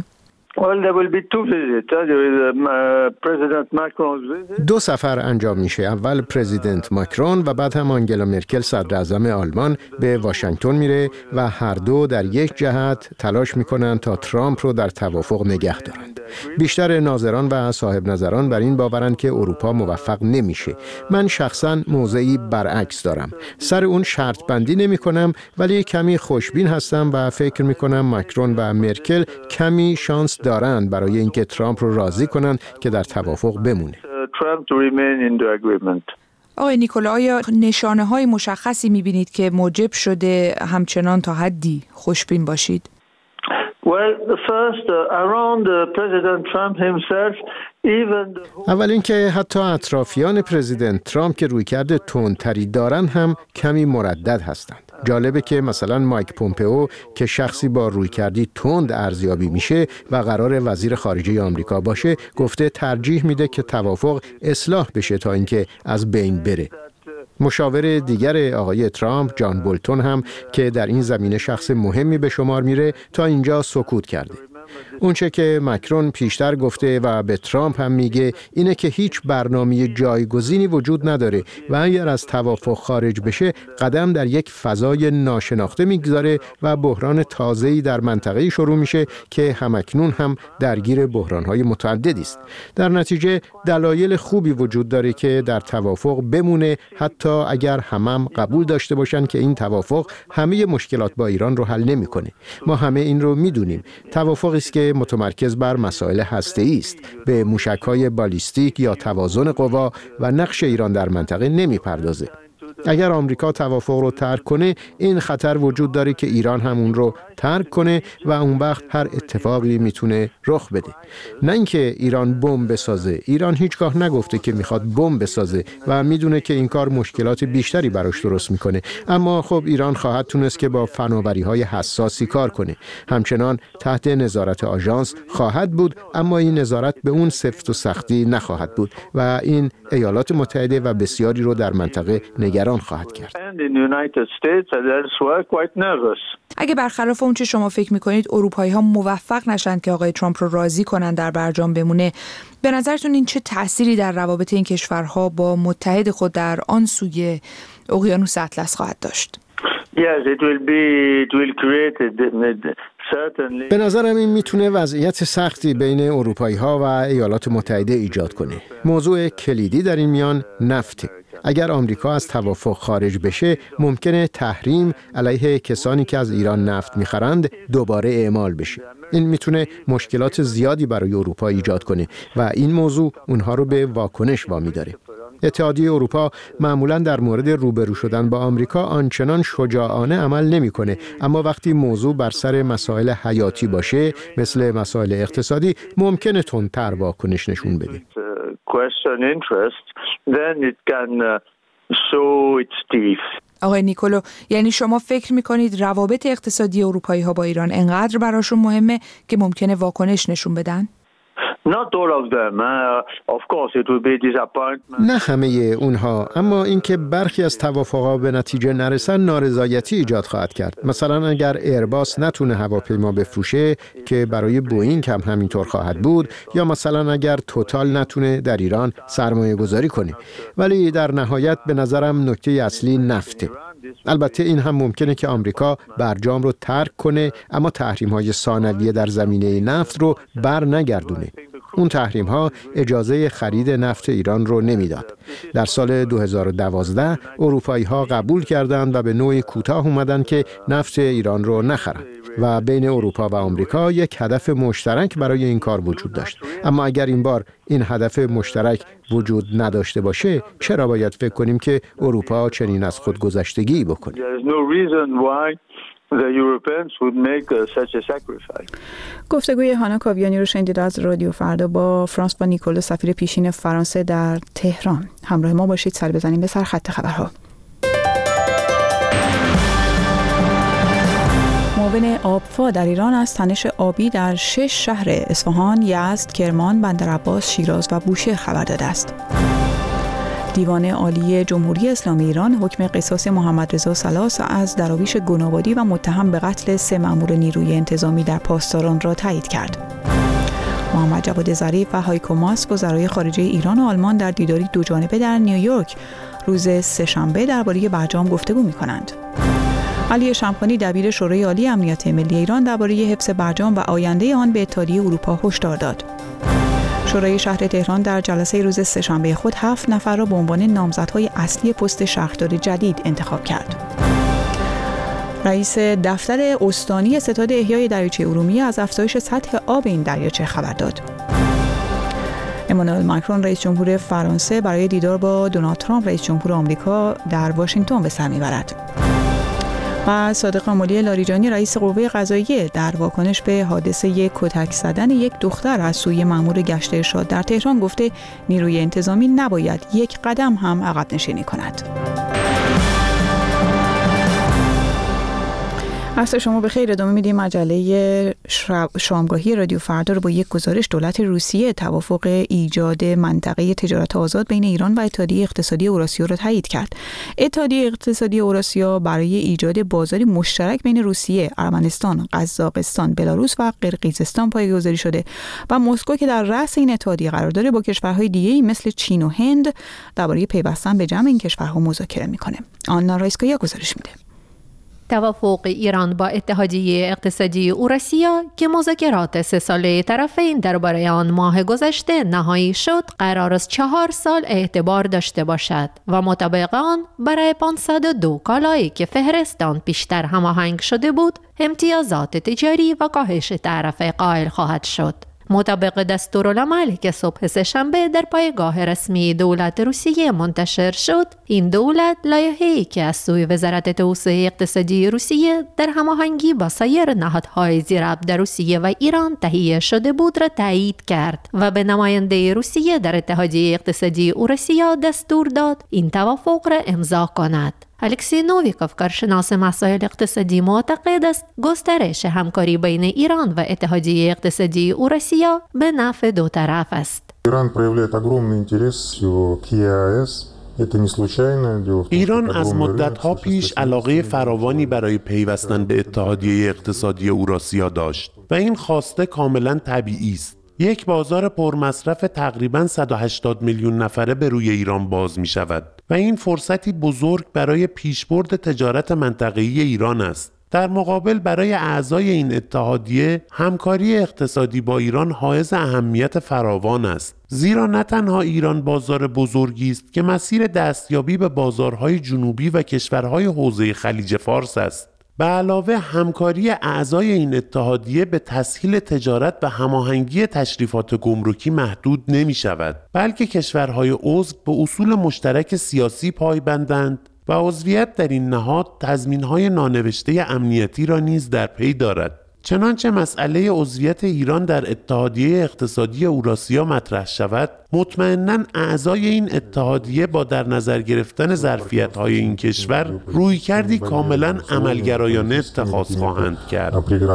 2 سفر انجام میشه. اول پرزیدنت ماکرون و بعد هم آنگلا مرکل صدر اعظم آلمان به واشنگتن میره و هر دو در یک جهت تلاش میکنن تا ترامپ رو در توافق نگه دارن. بیشتر ناظران و صاحب نظران بر این باورند که اروپا موفق نمیشه. من شخصا موضعی برعکس دارم. سر اون شرط بندی نمی کنم، ولی کمی خوشبین هستم و فکر میکنم ماکرون و مرکل کمی شانس دارند برای اینکه ترامپ رو راضی کنن که در توافق بمونه. آقای نیکولا، آیا نشانه‌های مشخصی می‌بینید که موجب شده همچنان تا حدی خوشبین باشید؟ اول اینکه حتی اطرافیان پرزیدنت ترامپ که رویکرد تندتری دارن هم کمی مردد هستند. جالبه که مثلا مایک پومپئو که شخصی با رویکردی تند ارزیابی میشه و قرار وزیر خارجه آمریکا باشه، گفته ترجیح میده که توافق اصلاح بشه تا اینکه از بین بره. مشاور دیگر آقای ترامپ، جان بولتون، هم که در این زمینه شخص مهمی به شمار میره، تا اینجا سکوت کرده. اونچه که مکرون پیشتر گفته و به ترامپ هم میگه اینه که هیچ برنامه جایگزینی وجود نداره و اگر از توافق خارج بشه قدم در یک فضای ناشناخته میگذاره و بحران تازه‌ای در منطقه شروع میشه که همکنون هم درگیر بحران‌های متعددی است. در نتیجه دلایل خوبی وجود داره که در توافق بمونه، حتی اگر هم قبول داشته باشن که این توافق همه مشکلات با ایران رو حل نمیکنه. ما همه این رو میدونیم. توافقی است که متمرکز بر مسائل هسته‌ای است، به موشک‌های بالیستیک یا توازن قوا و نقش ایران در منطقه نمی‌پردازه. اگر آمریکا توافق رو ترک کنه، این خطر وجود داره که ایران هم اون رو ترک کنه و اون وقت هر اتفاقی میتونه رخ بده. نه اینکه ایران بمب بسازه. ایران هیچگاه نگفته که میخواد بمب بسازه و میدونه که این کار مشکلات بیشتری براش درست میکنه. اما خب ایران خواهد تونست که با فناوری‌های حساسی کار کنه. همچنان تحت نظارت آژانس خواهد بود، اما این نظارت به اون سفت و سختی نخواهد بود و این ایالات متحده و بسیاری رو در منطقه نگران خواهد کرد. اگه برخلاف اون چه شما فکر میکنید اروپایی‌ها موفق نشن که آقای ترامپ رو راضی کنن در برجام بمونه، به نظرتون این چه تأثیری در روابط این کشورها با متحد خود در آن سوی اقیانوس اطلس خواهد داشت؟ به نظرم این میتونه وضعیت سختی بین اروپایی‌ها و ایالات متحده ایجاد کنه. موضوع کلیدی در این میان نفته. اگر آمریکا از توافق خارج بشه، ممکنه تحریم علیه کسانی که از ایران نفت میخرند دوباره اعمال بشه. این میتونه مشکلات زیادی برای اروپا ایجاد کنه و این موضوع اونها رو به واکنش وامی داره. اتحادیه اروپا معمولاً در مورد روبرو شدن با آمریکا آنچنان شجاعانه عمل نمیکنه، اما وقتی موضوع بر سر مسائل حیاتی باشه، مثل مسائل اقتصادی، ممکنه تندتر واکنش نشون بده. آقای نیکولو، یعنی شما فکر میکنید روابط اقتصادی اروپایی ها با ایران انقدر براشون مهمه که ممکنه واکنش نشون بدن؟ نه همه اونها، اما اینکه برخی از توافقها به نتیجه نرسن نارضایتی ایجاد خواهد کرد. مثلا اگر ایرباس نتونه هواپیما بفروشه که برای بوئینگ هم همینطور خواهد بود، یا مثلا اگر توتال نتونه در ایران سرمایه گذاری کنه. ولی در نهایت به نظرم نکته اصلی نفته. البته این هم ممکنه که آمریکا برجام رو ترک کنه، اما تحریم‌های ثانویه در زمینه نفت رو بر نگردونه. اون تحریم‌ها اجازه خرید نفت ایران رو نمیداد. در سال 2012 اروپایی‌ها قبول کردند و به نوعی کوتاه اومدن که نفت ایران رو نخرن و بین اروپا و آمریکا یک هدف مشترک برای این کار وجود داشت. اما اگر این بار این هدف مشترک وجود نداشته باشه، چرا باید فکر کنیم که اروپا چنین از خودگذشتگی بکنه؟ گفتگوی هانا کاویانی رو شنیدید از رادیو فردا با فرانسوا نیکولو، سفیر پیشین فرانسه در تهران. همراه ما باشید، سر بزنیم به سر خط خبرها. معاون آبفا در ایران از تنش آبی در 6 شهر اصفهان، یزد، کرمان، بندرعباس، شیراز و بوشهر خبر داده است. دیوان عالی جمهوری اسلامی ایران حکم قصاص محمد رضا سلاس از دراویش گنابادی و متهم به قتل 3 مأمور نیروی انتظامی در پاسداران را تایید کرد. محمد جواد ظریف و هایکو ماس، وزرای خارجه ایران و آلمان در دیداری دوجانبه در نیویورک روز سه‌شنبه درباره برجام گفتگو می‌کنند. علی شمخانی، دبیر شورای عالی امنیت ملی ایران، درباره حفظ برجام و آینده آن به اتحادیه اروپا هشدار داد. شورای شهر تهران در جلسه روز سه‌شنبه خود 7 نفر را به عنوان نامزدهای اصلی پست شهردار جدید انتخاب کرد. رئیس دفتر استانی ستاد احیای دریاچه ارومیه از افزایش سطح آب این دریاچه خبر داد. امانوئل ماکرون رئیس جمهور فرانسه برای دیدار با دونالد ترامپ رئیس جمهور آمریکا در واشنگتن به سر میبرد. و صادق آملی لاریجانی رئیس قوه قضاییه در واکنش به حادثه کتک زدن یک دختر از سوی مأمور گشت ارشاد در تهران گفته نیروی انتظامی نباید یک قدم هم عقب نشینی کند. عصر شما بخیر. ادامه میدیم مجله شامگاهی رادیو فردا رو با یک گزارش. دولت روسیه توافق ایجاد منطقه تجارت آزاد بین ایران و اتحادیه اقتصادی اوراسیا را تایید کرد. اتحادیه اقتصادی اوراسیا برای ایجاد بازاری مشترک بین روسیه، ارمنستان، قزاقستان، بلاروس و قرقیزستان پایه‌گذاری شده و مسکو که در رأس این اتحادیه قرار داره با کشورهای دیگه‌ای مثل چین و هند درباره پیوستن به جمع این کشورها مذاکره میکنه. آنا رایسکایا گزارش میده. توافق ایران با اتحادیه اقتصادی اوراسیا که مذاکرات 3 ساله طرفین درباره آن ماه گذشته نهایی شد، قرار است 4 سال اعتبار داشته باشد و مطابق آن برای 502 کالایی که فهرست آن پیشتر هماهنگ شده بود، امتیازات تجاری و کاهش تعرفه قائل خواهد شد. مطابق دستورالعمل که صبح سه‌شنبه در پایگاه رسمی دولت روسیه منتشر شد، این دولت لایحه‌ای که از سوی وزارت توسعه اقتصادی روسیه در هماهنگی با سایر نهادهای زیرابط در روسیه و ایران تهیه شده بود را تایید کرد و به نماینده روسیه در اتحادیه اقتصادی اوراسیا دستور داد این توافق را امضا کند. الکسی نوویکوف کارشناس مسائل اقتصادی معتقد است گسترش همکاری بین ایران و اتحادیه اقتصادی اوراسیا به نفع دو طرف است. ایران از مدت‌ها پیش علاقه فراوانی برای پیوستن به اتحادیه اقتصادی اوراسیا داشت و این خواسته کاملا طبیعی است. یک بازار پرمصرف تقریباً 180 میلیون نفره به روی ایران باز می شود و این فرصتی بزرگ برای پیشبرد تجارت منطقه‌ای ایران است. در مقابل برای اعضای این اتحادیه همکاری اقتصادی با ایران حائز اهمیت فراوان است، زیرا نه تنها ایران بازار بزرگی است که مسیر دستیابی به بازارهای جنوبی و کشورهای حوزه خلیج فارس است، به علاوه همکاری اعضای این اتحادیه به تسهیل تجارت و هماهنگی تشریفات گمرکی محدود نمی شود، بلکه کشورهای عضو به اصول مشترک سیاسی پایبندند و عضویت در این نهاد تضمین‌های نانوشته امنیتی را نیز در پی دارد. چنانچه مسئله عضویت ایران در اتحادیه اقتصادی اوراسیا مطرح شود، مطمئناً اعضای این اتحادیه با در نظر گرفتن ظرفیت‌های این کشور رویکردی کاملاً عملگرایانه اتخاذ خواهند کرد.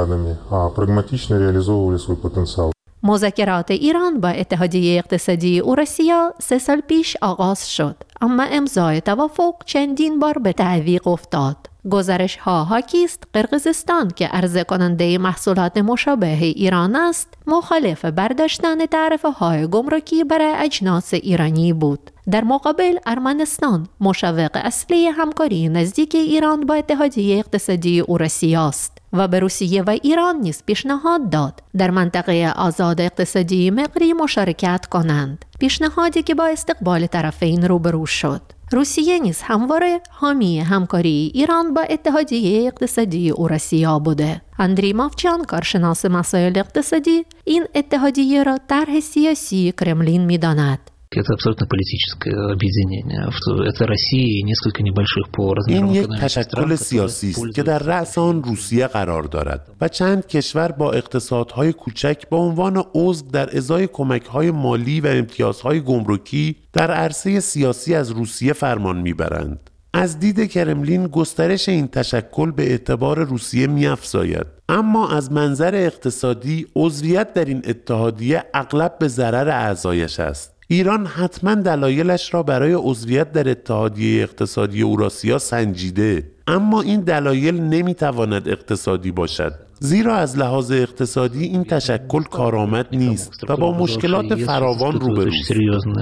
مذاکرات ایران با اتحادیه اقتصادی اوراسیا 3 سال پیش آغاز شد، اما امضای توافق چندین بار به تعویق افتاد. گزارش ها حاکی است قرقیزستان که عرضه کننده محصولات مشابه ایران است، مخالف برداشتن تعرفه های گمرکی برای اجناس ایرانی بود. در مقابل ارمنستان مشوق اصلی همکاری نزدیک ایران با اتحادیه اقتصادی اوراسیا است و به روسیه و ایران نیز پیشنهاد داد در منطقه آزاد اقتصادی مقری مشارکت کنند، پیشنهادی که با استقبال طرفین روبرو شد. روسیه نیز همواره حامی همکاری ایران با اتحادیه اقتصادی اوراسیا بوده. اندری مافچان کارشناس مسائل اقتصادی این اتحادیه را طرح سیاسی کرملین می‌داند. Это абсолютно политическое объединение. Это Россия и несколько небольших по размеру. این یک تشکل سیاسی است که در رأس آن روسیه قرار دارد و چند کشور با اقتصادهای کوچک به عنوان عضو در ازای کمک‌های مالی و امتیازهای گمرکی در عرصه سیاسی از روسیه فرمان میبرند. از دید کرملین گسترش این تشکل به اعتبار روسیه می‌افزاید، اما از منظر اقتصادی عضویت در این اتحادیه اغلب به ضرر اعضایش است. ایران حتما دلایلش را برای عضویت در اتحادیه اقتصادی اوراسیا سنجیده، اما این دلایل نمیتواند اقتصادی باشد، زیرا از لحاظ اقتصادی این تشکل کارآمد نیست و با مشکلات فراوان روبروست.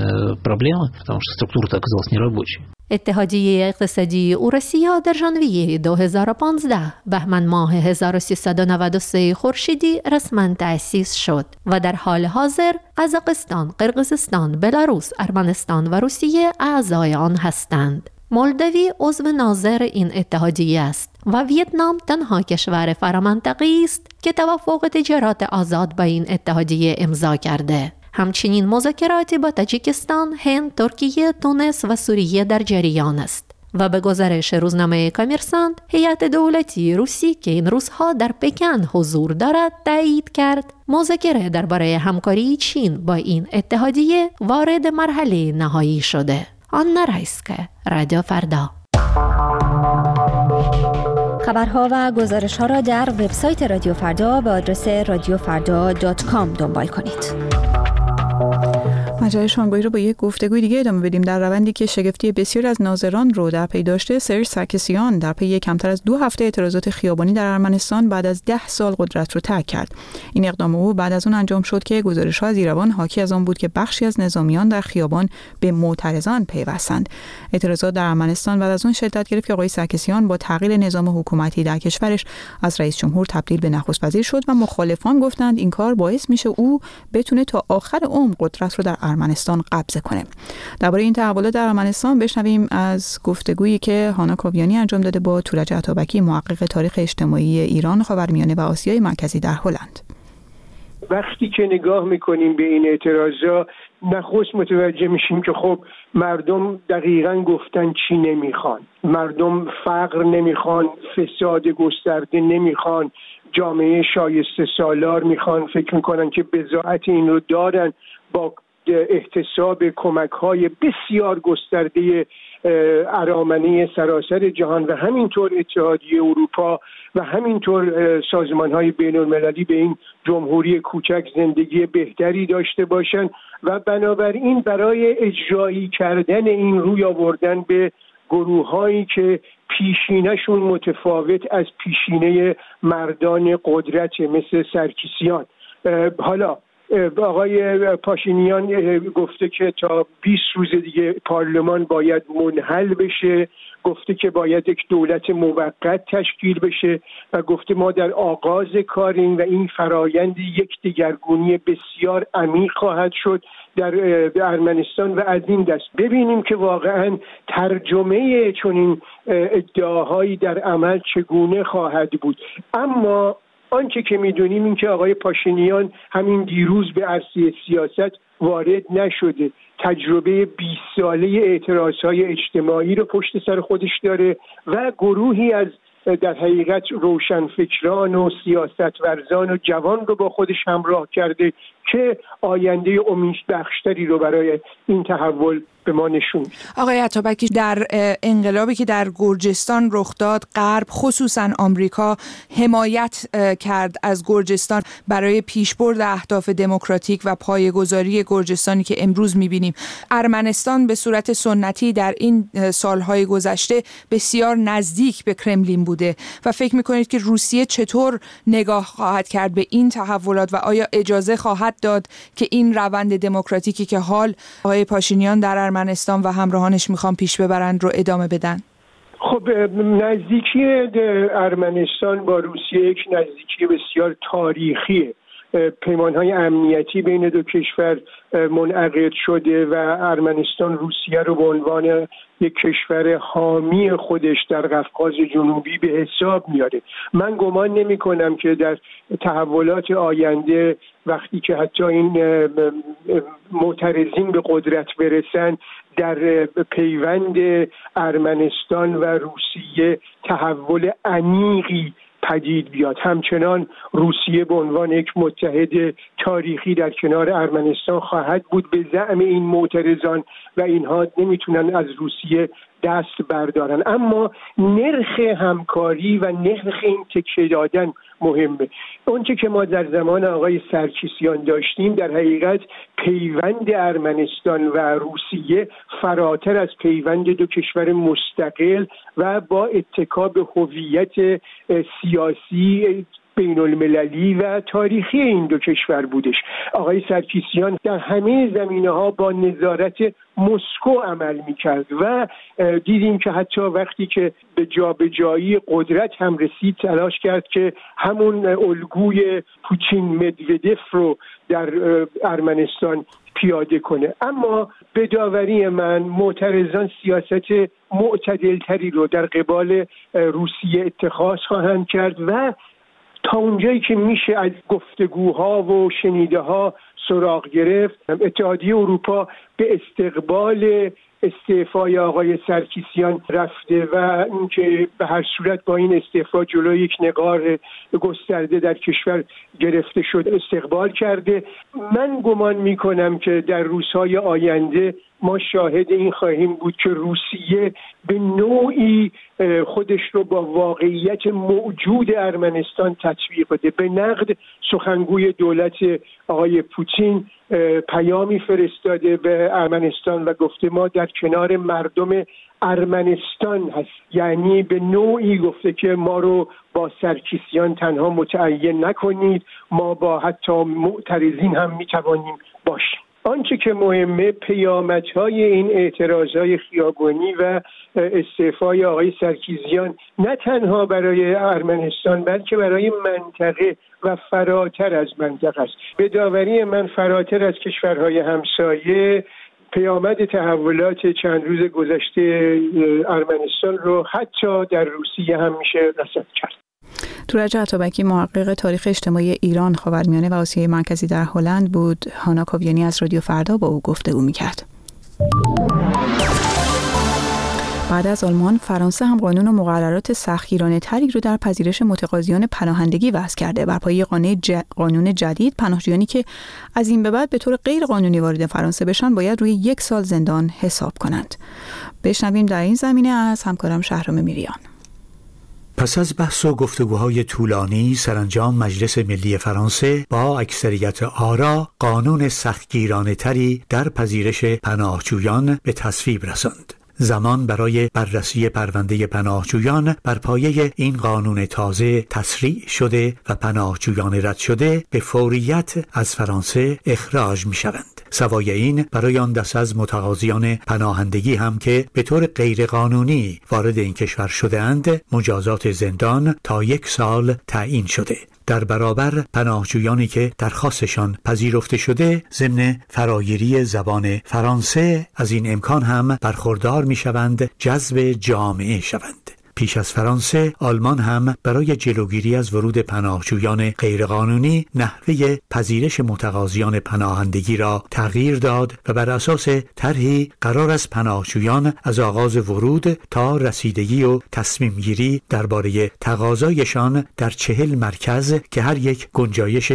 اتحادیه اقتصادی اوراسیا در ژانویه 2015 بهمن ماه 1393 خورشیدی رسما تأسیس شد و در حال حاضر قزاقستان، قرقیزستان، بلاروس، ارمنستان و روسیه اعضای آن هستند. مولدوی عضو ناظر این اتحادیه است و ویتنام تنها کشور فرامنطقه‌ای است که توافق تجارت آزاد با این اتحادیه امضا کرده. همچنین مذاکراتی با تاجیکستان، هند، ترکیه، تونس و سوریه در جریان است. و به گزارش روزنامه کامرسانت، هیئت دولتی روسی که این روزها در پکن حضور دارد تایید کرد مذاکره درباره همکاری چین با این اتحادیه وارد مرحله نهایی شده. آنا رایسکه، رادیو فردا. خبرها و گزارش‌ها را در وبسایت رادیو فردا به آدرس radiofarda.com دنبال کنید. مجله شامگاهی رو با یک گفتگوی دیگه ادامه بدیم. در روندی که شگفتی بسیار از ناظران رو در پی داشته، سرژ سرکسیان در پی کمتر از 2 هفته اعتراضات خیابانی در ارمنستان بعد از 10 سال قدرت رو ترک کرد. این اقدام او بعد از اون انجام شد که گزارش‌ها از ایروان حاکی از آن بود که بخشی از نظامیان در خیابان به معترضان پیوستند. اعتراضات در ارمنستان بعد از اون شدت گرفت که آقای سرکسیان با تغییر نظام حکومتی در کشورش از رئیس جمهور تبدیل به نخست وزیر شد و مخالفان گفتند این کار باعث میشه او بتونه تا آخر عمر قدرت رو در ارمنستان قبضه کنه. درباره این تحولات در ارمنستان بشنویم از گفتگویی که هانا کاویانی انجام داده با تورج عطابکی، محقق تاریخ اجتماعی ایران، خاورمیانه و آسیای مرکزی در هلند. وقتی که نگاه میکنیم به این اعتراضا، نخست متوجه میشیم که خب مردم دقیقاً گفتن چی نمیخوان. مردم فقر نمیخوان، فساد گسترده نمیخوان، جامعه شایسته سالار میخوان. فکر میکنن که بضاعت این رو دارن با احتساب کمک‌های بسیار گسترده ارامنه سراسر جهان و همینطور اتحادیه اروپا و همینطور سازمان‌های بین‌المللی به این جمهوری کوچک زندگی بهتری داشته باشند و بنابراین برای اجرایی کردن این روی آوردن به گروه‌هایی که پیشینه‌شون متفاوت از پیشینه مردان قدرت مثل سرکیسیان. حالا آقای پاشینیان گفته که تا 20 روز دیگه پارلمان باید منحل بشه، گفته که باید یک دولت موقت تشکیل بشه و گفته ما در آغاز کاریم و این فرایند یک دگرگونی بسیار عمیق خواهد شد در ارمنستان و از این دست ببینیم که واقعا ترجمه چنین ادعاهایی در عمل چگونه خواهد بود. اما آنچه که میدونیم این که آقای پاشینیان همین دیروز به عرصه سیاست وارد نشده، تجربه 20 ساله اعتراضهای اجتماعی رو پشت سر خودش داره و گروهی از در حقیقت روشنفکران و سیاستورزان و جوان رو با خودش همراه کرده که آینده امیدبخشتری رو برای این تحول به ما نشون میده. آقای عطابکی، در انقلابی که در گرجستان رخ داد، غرب خصوصا آمریکا حمایت کرد از گرجستان برای پیشبرد اهداف دموکراتیک و پایه‌گذاری گرجستانی که امروز می‌بینیم. ارمنستان به صورت سنتی در این سالهای گذشته بسیار نزدیک به کرملین بوده و فکر می‌کنید که روسیه چطور نگاه خواهد کرد به این تحولات و آیا اجازه خواهد داد که این روند دموکراتیکی که حال آقای پاشینیان در ارمنستان و همراهانش میخوان پیش ببرند رو ادامه بدن؟ خب نزدیکی ارمنستان با روسیه یک نزدیکی بسیار تاریخیه. پیمانهای امنیتی بین دو کشور منعقد شده و ارمنستان روسیه رو به عنوان یک کشور حامی خودش در قفقاز جنوبی به حساب میاره. من گمان نمی کنم که در تحولات آینده وقتی که حتی این معترضین به قدرت برسن در پیوند ارمنستان و روسیه تحول عمیقی پدید بیاد. همچنان روسیه به عنوان یک متحد تاریخی در کنار ارمنستان خواهد بود به زعم این معترضان و اینها نمیتونن از روسیه دست بردارن. اما نرخ همکاری و نرخ این تکیه دادن مهمه. اونچه که ما در زمان آقای سرکیسیان داشتیم در حقیقت پیوند ارمنستان و روسیه فراتر از پیوند دو کشور مستقل و با اتکا به هویت سیاسی بین المللی و تاریخی این دو کشور بودش. آقای سرکیسیان در همه زمینه‌ها با نظارت مسکو عمل می‌کرد و دیدیم که حتی وقتی که به جابجایی قدرت هم رسید تلاش کرد که همون الگوی پوتین مدودف رو در ارمنستان پیاده کنه. اما به داوری من معترضان سیاست معتدلتری رو در قبال روسیه اتخاذ خواهند کرد و تا اونجایی که میشه از گفتگوها و شنیده‌ها سراغ گرفت، اتحادیه اروپا به استقبال استعفای آقای سرکیسیان رفته و اینکه به هر صورت با این استعفا جلوی یک نقار گسترده در کشور گرفته شد استقبال کرده. من گمان میکنم که در روزهای آینده ما شاهد این خواهیم بود که روسیه به نوعی خودش رو با واقعیت موجود ارمنستان تطبیق بده. به نقد سخنگوی دولت آقای پوتین پیامی فرستاده به ارمنستان و گفته ما در کنار مردم ارمنستان هست، یعنی به نوعی گفته که ما رو با سرکیسیان تنها متعین نکنید، ما با حتی معترضین هم میتوانیم باشیم. آنچه که مهمه پیامدهای این اعتراضهای خیابانی و استعفای آقای سرکیزیان نه تنها برای ارمنستان بلکه برای منطقه و فراتر از منطقه است. به داوری من فراتر از کشورهای همسایه پیامد تحولات چند روز گذشته ارمنستان رو حتی در روسیه هم میشه رصد کرد. تورج عطابکی، محقق تاریخ اجتماعی ایران، خاورمیانه و آسیای مرکزی در هلند بود. هانا کاویانی از رادیو فردا با او گفتگو می‌کرد. بعد از آلمان، فرانسه هم قانون و مقررات سختگیرانه‌تری رو در پذیرش متقاضیان پناهندگی وضع کرده. بر پایه قانون جدید، پناهجویانی که از این به بعد به طور غیر قانونی وارد فرانسه بشن باید روی 1 سال زندان حساب کنند. بشنویم در این زمینه از همکارم شهرام میریان. پس از بحث و گفتگوهای طولانی، سرانجام مجلس ملی فرانسه با اکثریت آرا قانون سختگیرانه‌تری در پذیرش پناهجویان به تصویب رساند. زمان برای بررسی پرونده پناهجویان بر پایه این قانون تازه تسریع شده و پناهجویان رد شده به فوریت از فرانسه اخراج می شوند. سوای این، برای آن دسته از متقاضیان پناهندگی هم که به طور غیرقانونی وارد این کشور شده‌اند، مجازات زندان تا 1 سال تعیین شده. در برابر پناهجویانی که درخواستشان پذیرفته شده، ضمن فراگیری زبان فرانسه از این امکان هم برخوردار می‌شوند جذب جامعه شوند. پیش از فرانسه، آلمان هم برای جلوگیری از ورود پناهجویان غیرقانونی نحوه پذیرش متقاضیان پناهندگی را تغییر داد و بر اساس طرحی قرار است پناهجویان از آغاز ورود تا رسیدگی و تصمیم گیری درباره تقاضایشان در 40 مرکز که هر یک گنجایش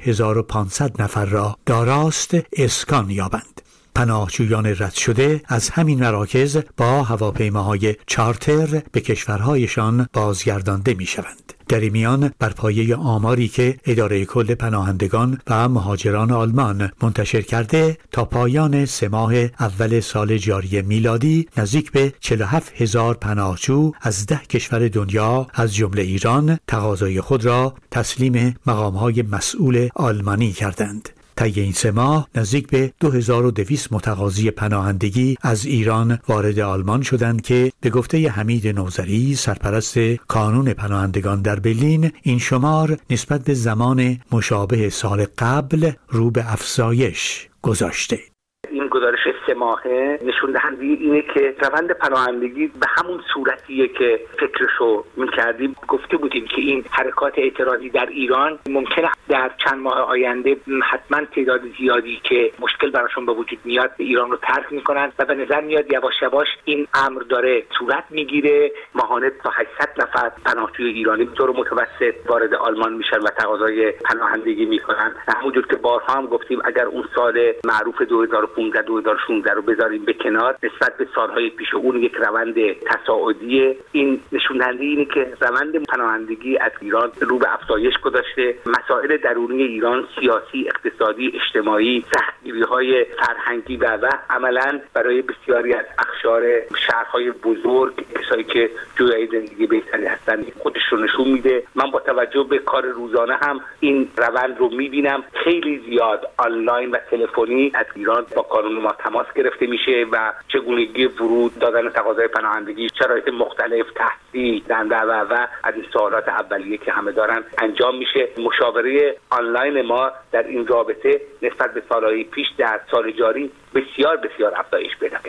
1500 نفر را داراست اسکان یابند. پناهجویان رد شده از همین مراکز با هواپیماهای چارتر به کشورهایشان بازگردانده می شوند. در این میان بر پایه آماری که اداره کل پناهندگان و مهاجران آلمان منتشر کرده، تا پایان 3 ماه اول سال جاری میلادی نزدیک به 47,000 پناهجو از 10 کشور دنیا از جمله ایران تقاضای خود را تسلیم مقام‌های مسئول آلمانی کردند. طی این 3 ماه نزدیک به 2200 متقاضی پناهندگی از ایران وارد آلمان شدند که به گفته حمید نوذری، سرپرست کانون پناهندگان در برلین، این شمار نسبت به زمان مشابه سال قبل رو به افزایش گذاشته. این گزارش 3 ماهه نشون دهنده اینه که روند پناهندگی به همون صورتیه که فکرشو می‌کردیم. گفته بودیم که این حرکات اعتراضی در ایران ممکنه در چند ماه آینده حتما تعداد زیادی که مشکل براشون به وجود میاد ایران رو ترک میکنن و به نظر میاد یواش یواش این امر داره صورت میگیره. ماهانه تا 800 نفر پناهجوی ایرانی به طور متوسط وارد آلمان میشن و تقاضای پناهندگی میکنن. همونجور که بارها هم گفتیم، اگر اون سال معروف 2015 2016 رو بذاریم به کنار، نسبت به سالهای پیش اون یک روند تصاعدیه. این نشون دهنده اینه که روند پناهندگی از ایران رو به افزایش گذاشته. مسائل درونی ایران، سیاسی، اقتصادی، اجتماعی، سختگیری‌های فرهنگی و عملاً برای بسیاری از اقشار شهرهای بزرگ، کسایی که جویای زندگی بهتری هستن، خودش رو نشون میده. من با توجه به کار روزانه هم این روند رو میبینم. خیلی زیاد آنلاین و تلفنی از ایران با کانون ما تماس گرفته میشه و چگونگی ورود، دادن تقاضای پناهندگی، شرایط مختلف، تحصیل و از این سوالات اولیه که همه دارن انجام میشه. مشاوره آنلاین ما در این رابطه نسبت به سالهای پیش در سال جاری بسیار افزایش پیدا کرد.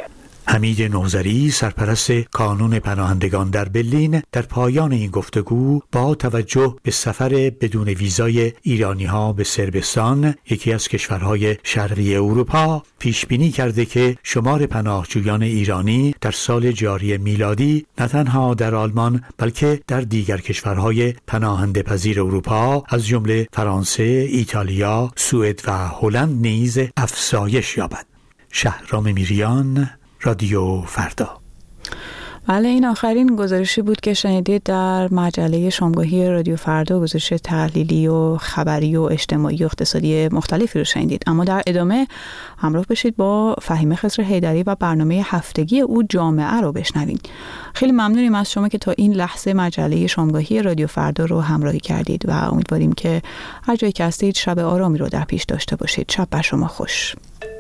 حمید نوذری سرپرست کانون پناهندگان در برلین در پایان این گفتگو با توجه به سفر بدون ویزای ایرانی‌ها به صربستان، یکی از کشورهای شرقی اروپا، پیش بینی کرده که شمار پناهجویان ایرانی در سال جاری میلادی نه تنها در آلمان بلکه در دیگر کشورهای پناهنده پذیر اروپا از جمله فرانسه، ایتالیا، سوئد و هلند نیز افزایش یابد. شهرام میریان، رادیو فردا. بله، این آخرین گزارشی بود که شنیدید در مجله شامگاهی رادیو فردا. گزارش تحلیلی و خبری و اجتماعی و اقتصادی مختلفی رو شنیدید. اما در ادامه همراه بشید با فهیمه خضر حیدری و برنامه هفتگی او جامعه رو بشنوید. خیلی ممنونیم از شما که تا این لحظه مجله شامگاهی رادیو فردا رو همراهی کردید و امیدواریم که هر جایی که هستید شب آرامی رو در پیش داشته باشید. شب بر شما خوش.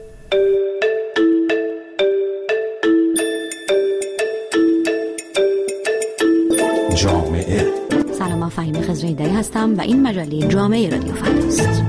جامعه. سلام، من فهیمه خضر حیدری هستم و این مجله جامعه رادیو فرداست.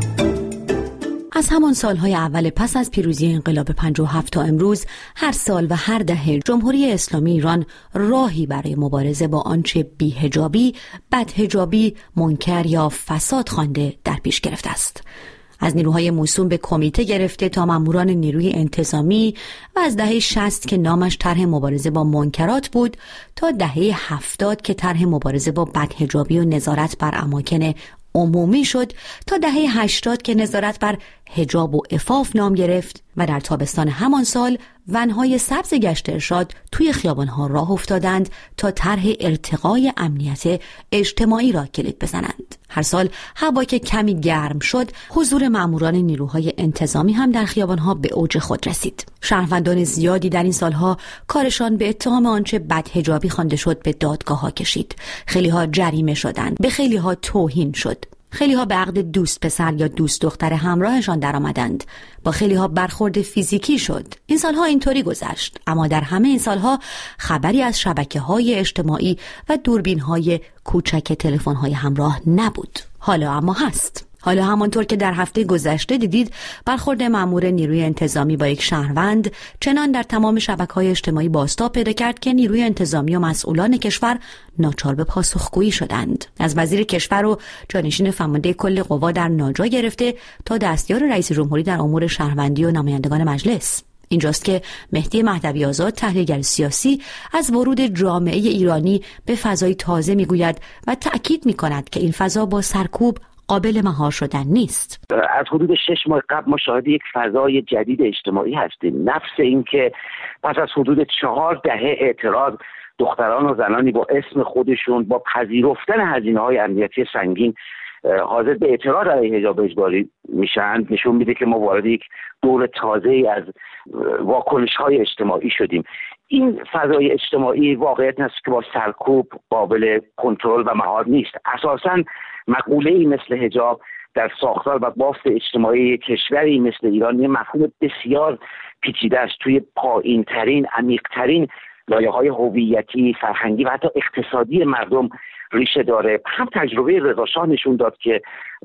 از همان سالهای اول پس از پیروزی انقلاب 57 تا امروز، هر سال و هر دهه جمهوری اسلامی ایران راهی برای مبارزه با آنچه بی‌حجابی، بدحجابی، منکر یا فساد خوانده در پیش گرفته است. از نیروهای موسوم به کمیته گرفته تا ماموران نیروی انتظامی و از دهه 60 که نامش طرح مبارزه با منکرات بود تا دهه 70 که طرح مبارزه با بدحجابی و نظارت بر اماکن عمومی شد تا دهه 80 که نظارت بر حجاب و عفاف نام گرفت و در تابستان همان سال ونهای سبز گشت ارشاد توی خیابانها راه افتادند تا طرح ارتقای امنیت اجتماعی را کلید بزنند. هر سال هوا که کمی گرم شد، حضور ماموران نیروهای انتظامی هم در خیابانها به اوج خود رسید. شهروندان زیادی در این سالها کارشان به اتهام آنچه بدحجابی خوانده شد به دادگاه‌ها کشید. خیلی‌ها جریمه شدند، به خیلی‌ها توهین شد. خیلی‌ها به عقد دوست پسر یا دوست دختر همراهشان درآمدند. با خیلی‌ها برخورد فیزیکی شد. این سالها اینطوری گذشت، اما در همه این سالها خبری از شبکه‌های اجتماعی و دوربین‌های کوچک تلفن‌های همراه نبود. حالا اما هست. حالا همانطور که در هفته گذشته دیدید، برخورد مأمور نیروی انتظامی با یک شهروند چنان در تمام شبکه‌های اجتماعی بازتاب پیدا کرد که نیروی انتظامی و مسئولان کشور ناچار به پاسخگویی شدند. از وزیر کشور و جانشین فرمانده کل قوا در ناجا گرفته تا دستیار رئیس جمهوری در امور شهروندی و نمایندگان مجلس. اینجاست که مهدی مهدوی آزاد، تحلیلگر سیاسی، از ورود جامعه ایرانی به فضای تازه میگوید و تأکید میکند که این فضا با سرکوب قابل مهار شدن نیست. از حدود 6 ماه قبل ما شاهد یک فضای جدید اجتماعی هستیم. نفس این که پس از حدود 4 دهه اعتراض، دختران و زنانی با اسم خودشون با پذیرفتن هزینه‌های امنیتی سنگین حاضر به اعتراض علیه حجاب اجباری میشن، نشون میده که ما وارد یک دور تازه‌ای از واکنش‌های اجتماعی شدیم. این فضای اجتماعی واقعیت است که با سرکوب قابل کنترل و مهار نیست. اساساً مقوله‌ای مثل حجاب در ساختار و بافت اجتماعی کشوری مثل ایران یه مفهوم بسیار پیچیده است. توی پایین‌ترین، عمیق‌ترین لایه‌های هویتی، فرهنگی و حتی اقتصادی مردم ریشه داره. هم تجربه رضا شاه نشون داد که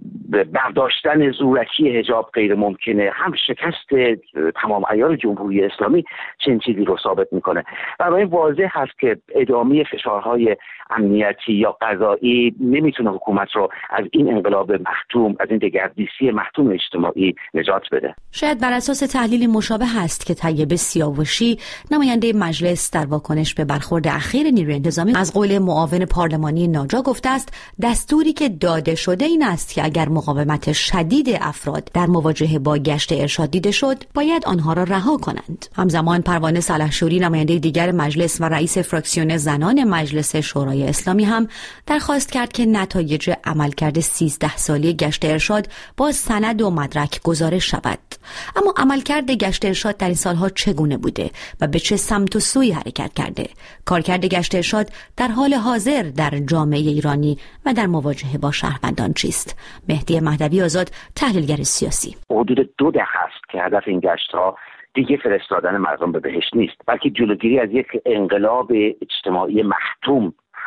برداشتن زورکی حجاب غیر ممکنه، هم شکست تمام عیار جمهوری اسلامی چنین چیزی رو ثابت میکنه. برای واضح هست که ادامه فشارهای امنیتی یا قضایی نمیتونه حکومت رو از این انقلاب محتوم، از این دگردیسی محتوم اجتماعی نجات بده. شاید بر اساس تحلیل مشابه هست که طیب سیاوشی، نماینده مجلس، در واکنش به برخورد اخیر نیروی انتظامی از قول معاون پارلمانی ناجا گفته است دستوری که داده شده این است که اگر مقاومت شدید افراد در مواجهه با گشت ارشاد دیده شد، باید آنها را رها کنند. همزمان پروانه سلحشوری، نماینده دیگر مجلس و رئیس فراکسیون زنان مجلس شورای اسلامی هم درخواست کرد که نتایج عملکرد 13 ساله گشت ارشاد با سند و مدرک گزارش شود. اما عملکرد گشت ارشاد در این سالها چگونه بوده و به چه سمت و سوی حرکت کرده؟ کارکرد گشت ارشاد در حال حاضر در جامعه ایرانی و در مواجهه با شهروندان چیست؟ مهدی مهدوی آزاد، تحلیلگر سیاسی: حدود 2 دهه است که هدف این گشت‌ها دیگه فرستادن مردم به بهشت نیست، بلکه جلوگیری از یک انقلاب اجتماعی محتوم،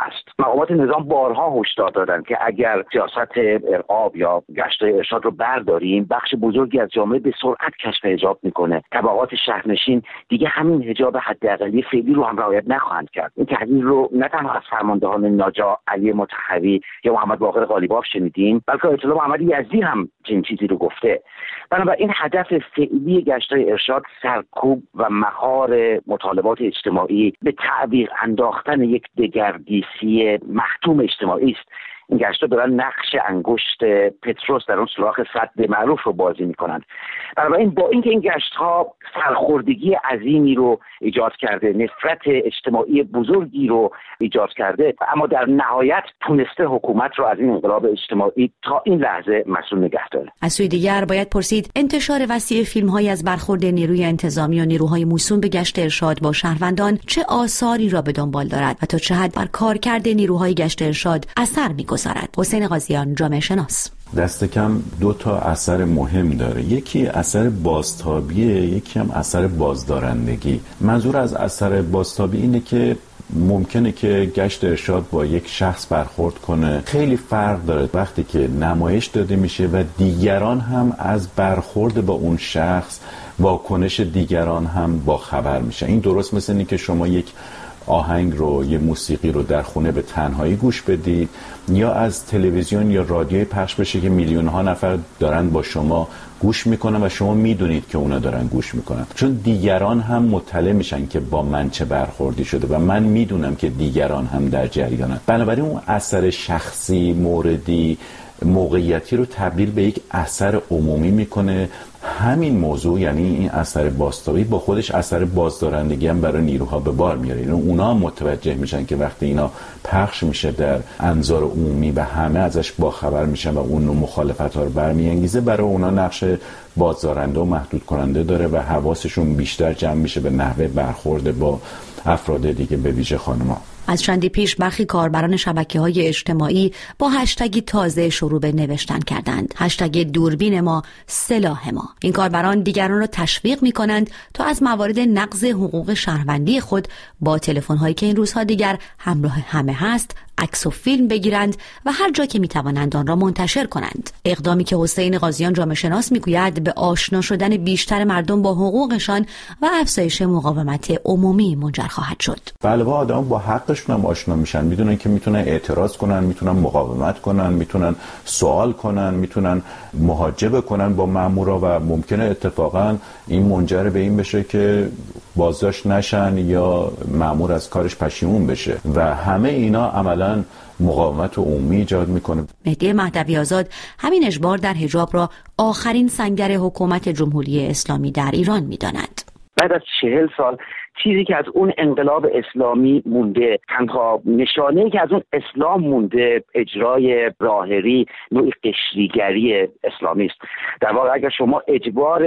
هست. مقامات نظام بارها هشدار دادن که اگر سیاست ارقاب یا گشت ارشاد رو برداریم، بخش بزرگی از جامعه به سرعت کشف حجاب میکنه. طبقات شهرنشین دیگه همین حجاب حداقلی فعلی رو هم رعایت نخواهند کرد. این تحلیل رو نه تنها از فرماندهان ناجا، علی مطهری یا محمد باقر قالیباف شنیدیم، بلکه آیت الله محمد یزدی هم چنین چیزی رو گفته. بنابراین هدف فعلی گشت‌های ارشاد سرکوب و مهار مطالبات اجتماعی به تعبیر انداختن یک دگردیسی محتوم اجتماعی است. این گشت‌ها دارن نقش انگشت پتروس در اون سوراخ سد معروف رو بازی میکنند. بنابراین با اینکه این گشت‌ها سرخوردگی عظیمی رو ایجاد کرده، نفرت اجتماعی بزرگی رو ایجاد کرده، اما در نهایت تونسته حکومت رو از این انقلاب اجتماعی تا این لحظه مسئول نگه داره. از سوی دیگر باید پرسید انتشار وسیع فیلم‌های از برخورد نیروی انتظامی و نیروهای موسوم به گشت ارشاد با شهروندان چه آثاری را به دنبال دارد و تا چه حد بر کارکرد نیروهای گشت ارشاد اثر می‌گذارد. حسین قاضیان، جامعه شناس: دست کم 2 تا اثر مهم داره. یکی اثر بازتابیه، یکی هم اثر بازدارندگی. منظور از اثر بازتابی اینه که ممکنه که گشت ارشاد با یک شخص برخورد کنه. خیلی فرق داره وقتی که نمایش داده میشه و دیگران هم از برخورد با اون شخص، واکنش دیگران هم با خبر میشه. این درست مثل اینه که شما یک آهنگ رو، یه موسیقی رو در خونه به تنهایی گوش بدید یا از تلویزیون یا رادیوی پخش بشه که میلیون ها نفر دارن با شما گوش میکنن و شما میدونید که اونا دارن گوش میکنن، چون دیگران هم مطلع میشن که با من چه برخوردی شده و من میدونم که دیگران هم در جریانن. بنابراین اون اثر شخصی، موردی، موقعیتی رو تبدیل به یک اثر عمومی میکنه. همین موضوع، یعنی این اثر بازتابی، با خودش اثر بازدارندگی هم برای نیروها به بار میاره. یعنی اونا هم متوجه میشن که وقتی اینا پخش میشه در انظار عمومی و همه ازش باخبر میشن و اون مخالفت ها رو برمیانگیزه، برای اونا نقش بازدارنده و محدود کننده داره و حواسشون بیشتر جمع میشه به نحوه برخورد با افراد دیگه، به ویژه خانم‌ها. از چندی پیش برخی کاربران شبکه‌های اجتماعی با هشتگی تازه شروع به نوشتن کردند: هشتگ دوربین ما، سلاح ما. این کاربران دیگران را تشویق می‌کنند تا از موارد نقض حقوق شهروندی خود با تلفن‌هایی که این روزها دیگر همراه همه هست عکس و فیلم بگیرند و هر جا که میتوانند آن را منتشر کنند. اقدامی که حسین قاضیان، جامعه شناس، میگوید به آشنا شدن بیشتر مردم با حقوقشان و افزایش مقاومت عمومی منجر خواهد شد. بله، با آدم با حقشون هم آشنا میشن، میدونن که میتونن اعتراض کنن، میتونن مقاومت کنن، میتونن سوال کنن، میتونن محاجبه کنن با مامورا و ممکنه اتفاقا این منجر به این بشه که بازداشت نشن یا مامور از کارش پشیمون بشه و همه اینا عملاً مقاومت عمومی ایجاد میکنه. مهدی مهدوی آزاد همین اجبار در حجاب را آخرین سنگر حکومت جمهوری اسلامی در ایران میداند. بعد از 40 سال چیزی که از اون انقلاب اسلامی مونده، تنها نشانه‌ای که از اون اسلام مونده، اجرای ظاهری، نوعی قشریگری اسلامی است. در واقع اگر شما اجبار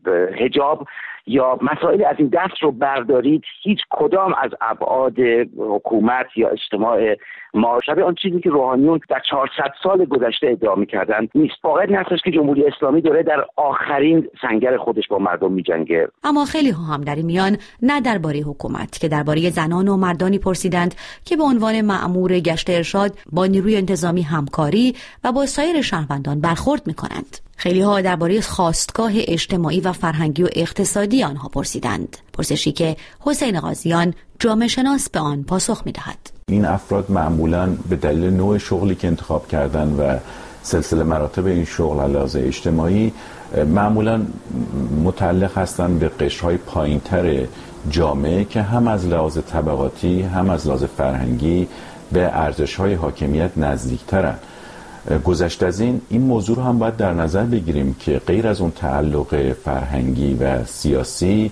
حجاب یا مسائل از این دست رو بردارید، هیچ کدام از ابعاد حکومت یا اجتماع ما شبیه آن چیزی که روحانیون در 400 سال گذشته ادعا می‌کردند نیست. واقعا این هستش که جمهوری اسلامی داره در آخرین سنگر خودش با مردم می‌جنگه. اما خیلی ها هم در این میان نه درباره حکومت که درباره زنان و مردانی پرسیدند که به عنوان مأمور گشت ارشاد با نیروی انتظامی همکاری و با سایر شهروندان برخورد می‌کنند. خیلی ها درباره خواستگاه اجتماعی و فرهنگی و اقتصادی آنها پرسیدند. پرسشی که حسین قاضیان، جامعه شناس، به آن پاسخ می‌دهد. این افراد معمولاً به دلیل نوع شغلی که انتخاب کردن و سلسله مراتب این شغل علاوه اجتماعی معمولاً متعلق هستند به قشرهای پایین‌تر جامعه که هم از لحاظ طبقاتی هم از لحاظ فرهنگی به ارزش‌های حاکمیت نزدیک‌ترند. گذشته از این موضوع رو هم باید در نظر بگیریم که غیر از اون تعلق فرهنگی و سیاسی،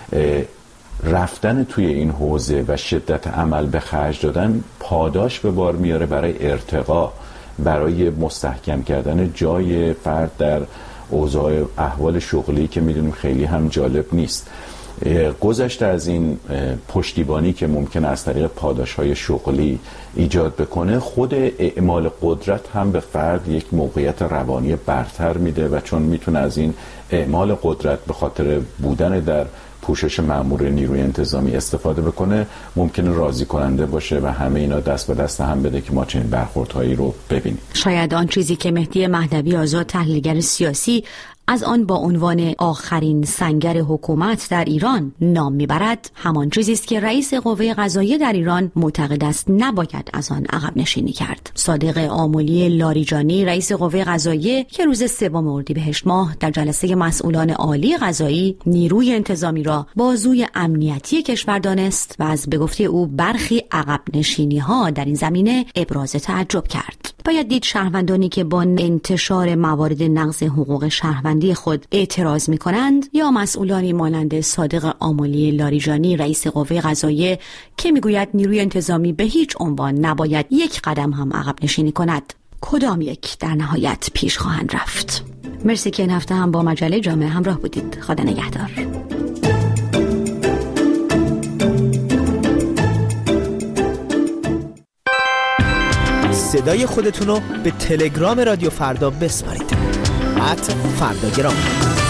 رفتن توی این حوزه و شدت عمل به خرج دادن پاداش به بار میاره برای ارتقا، برای مستحکم کردن جای فرد در اوضاع احوال شغلی که میدونیم خیلی هم جالب نیست. گذشته از این پشتیبانی که ممکن از طریق پاداش‌های شغلی ایجاد بکنه، خود اعمال قدرت هم به فرد یک موقعیت روانی برتر میده و چون میتونه از این اعمال قدرت به خاطر بودن در پوشش مأمور نیروی انتظامی استفاده بکنه ممکنه راضی کننده باشه و همه اینا دست به دست هم بده که ما چنین برخوردهایی رو ببینیم. شاید آن چیزی که مهدی مهدوی آزاد، تحلیلگر سیاسی، از آن با عنوان آخرین سنگر حکومت در ایران نام میبرد، همان چیزی است که رئیس قوه قضاییه در ایران معتقد است نباید از آن عقب نشینی کرد. صادق آملی لاریجانی، رئیس قوه قضاییه، که روز 3 اردیبهشت ماه در جلسه مسئولان عالی قضایی نیروی انتظامی را بازوی امنیتی کشور دانست و از به گفته او برخی عقب نشینی ها در این زمینه ابراز تعجب کرد. باید دید شهروندانی که با انتشار موارد نقض حقوق شهروندی خود اعتراض می‌کنند یا مسئولانی مانند صادق آملی لاریجانی، رئیس قوه قضاییه، که میگوید نیروی انتظامی به هیچ عنوان نباید یک قدم هم عقب نشینی کند، کدام یک در نهایت پیش خواهند رفت؟ مرسی که این هفته هم با مجله جامعه همراه بودید. خدا نگهدار. صدای خودتون رو به تلگرام رادیو فردا بسپارید. @فرداگرام.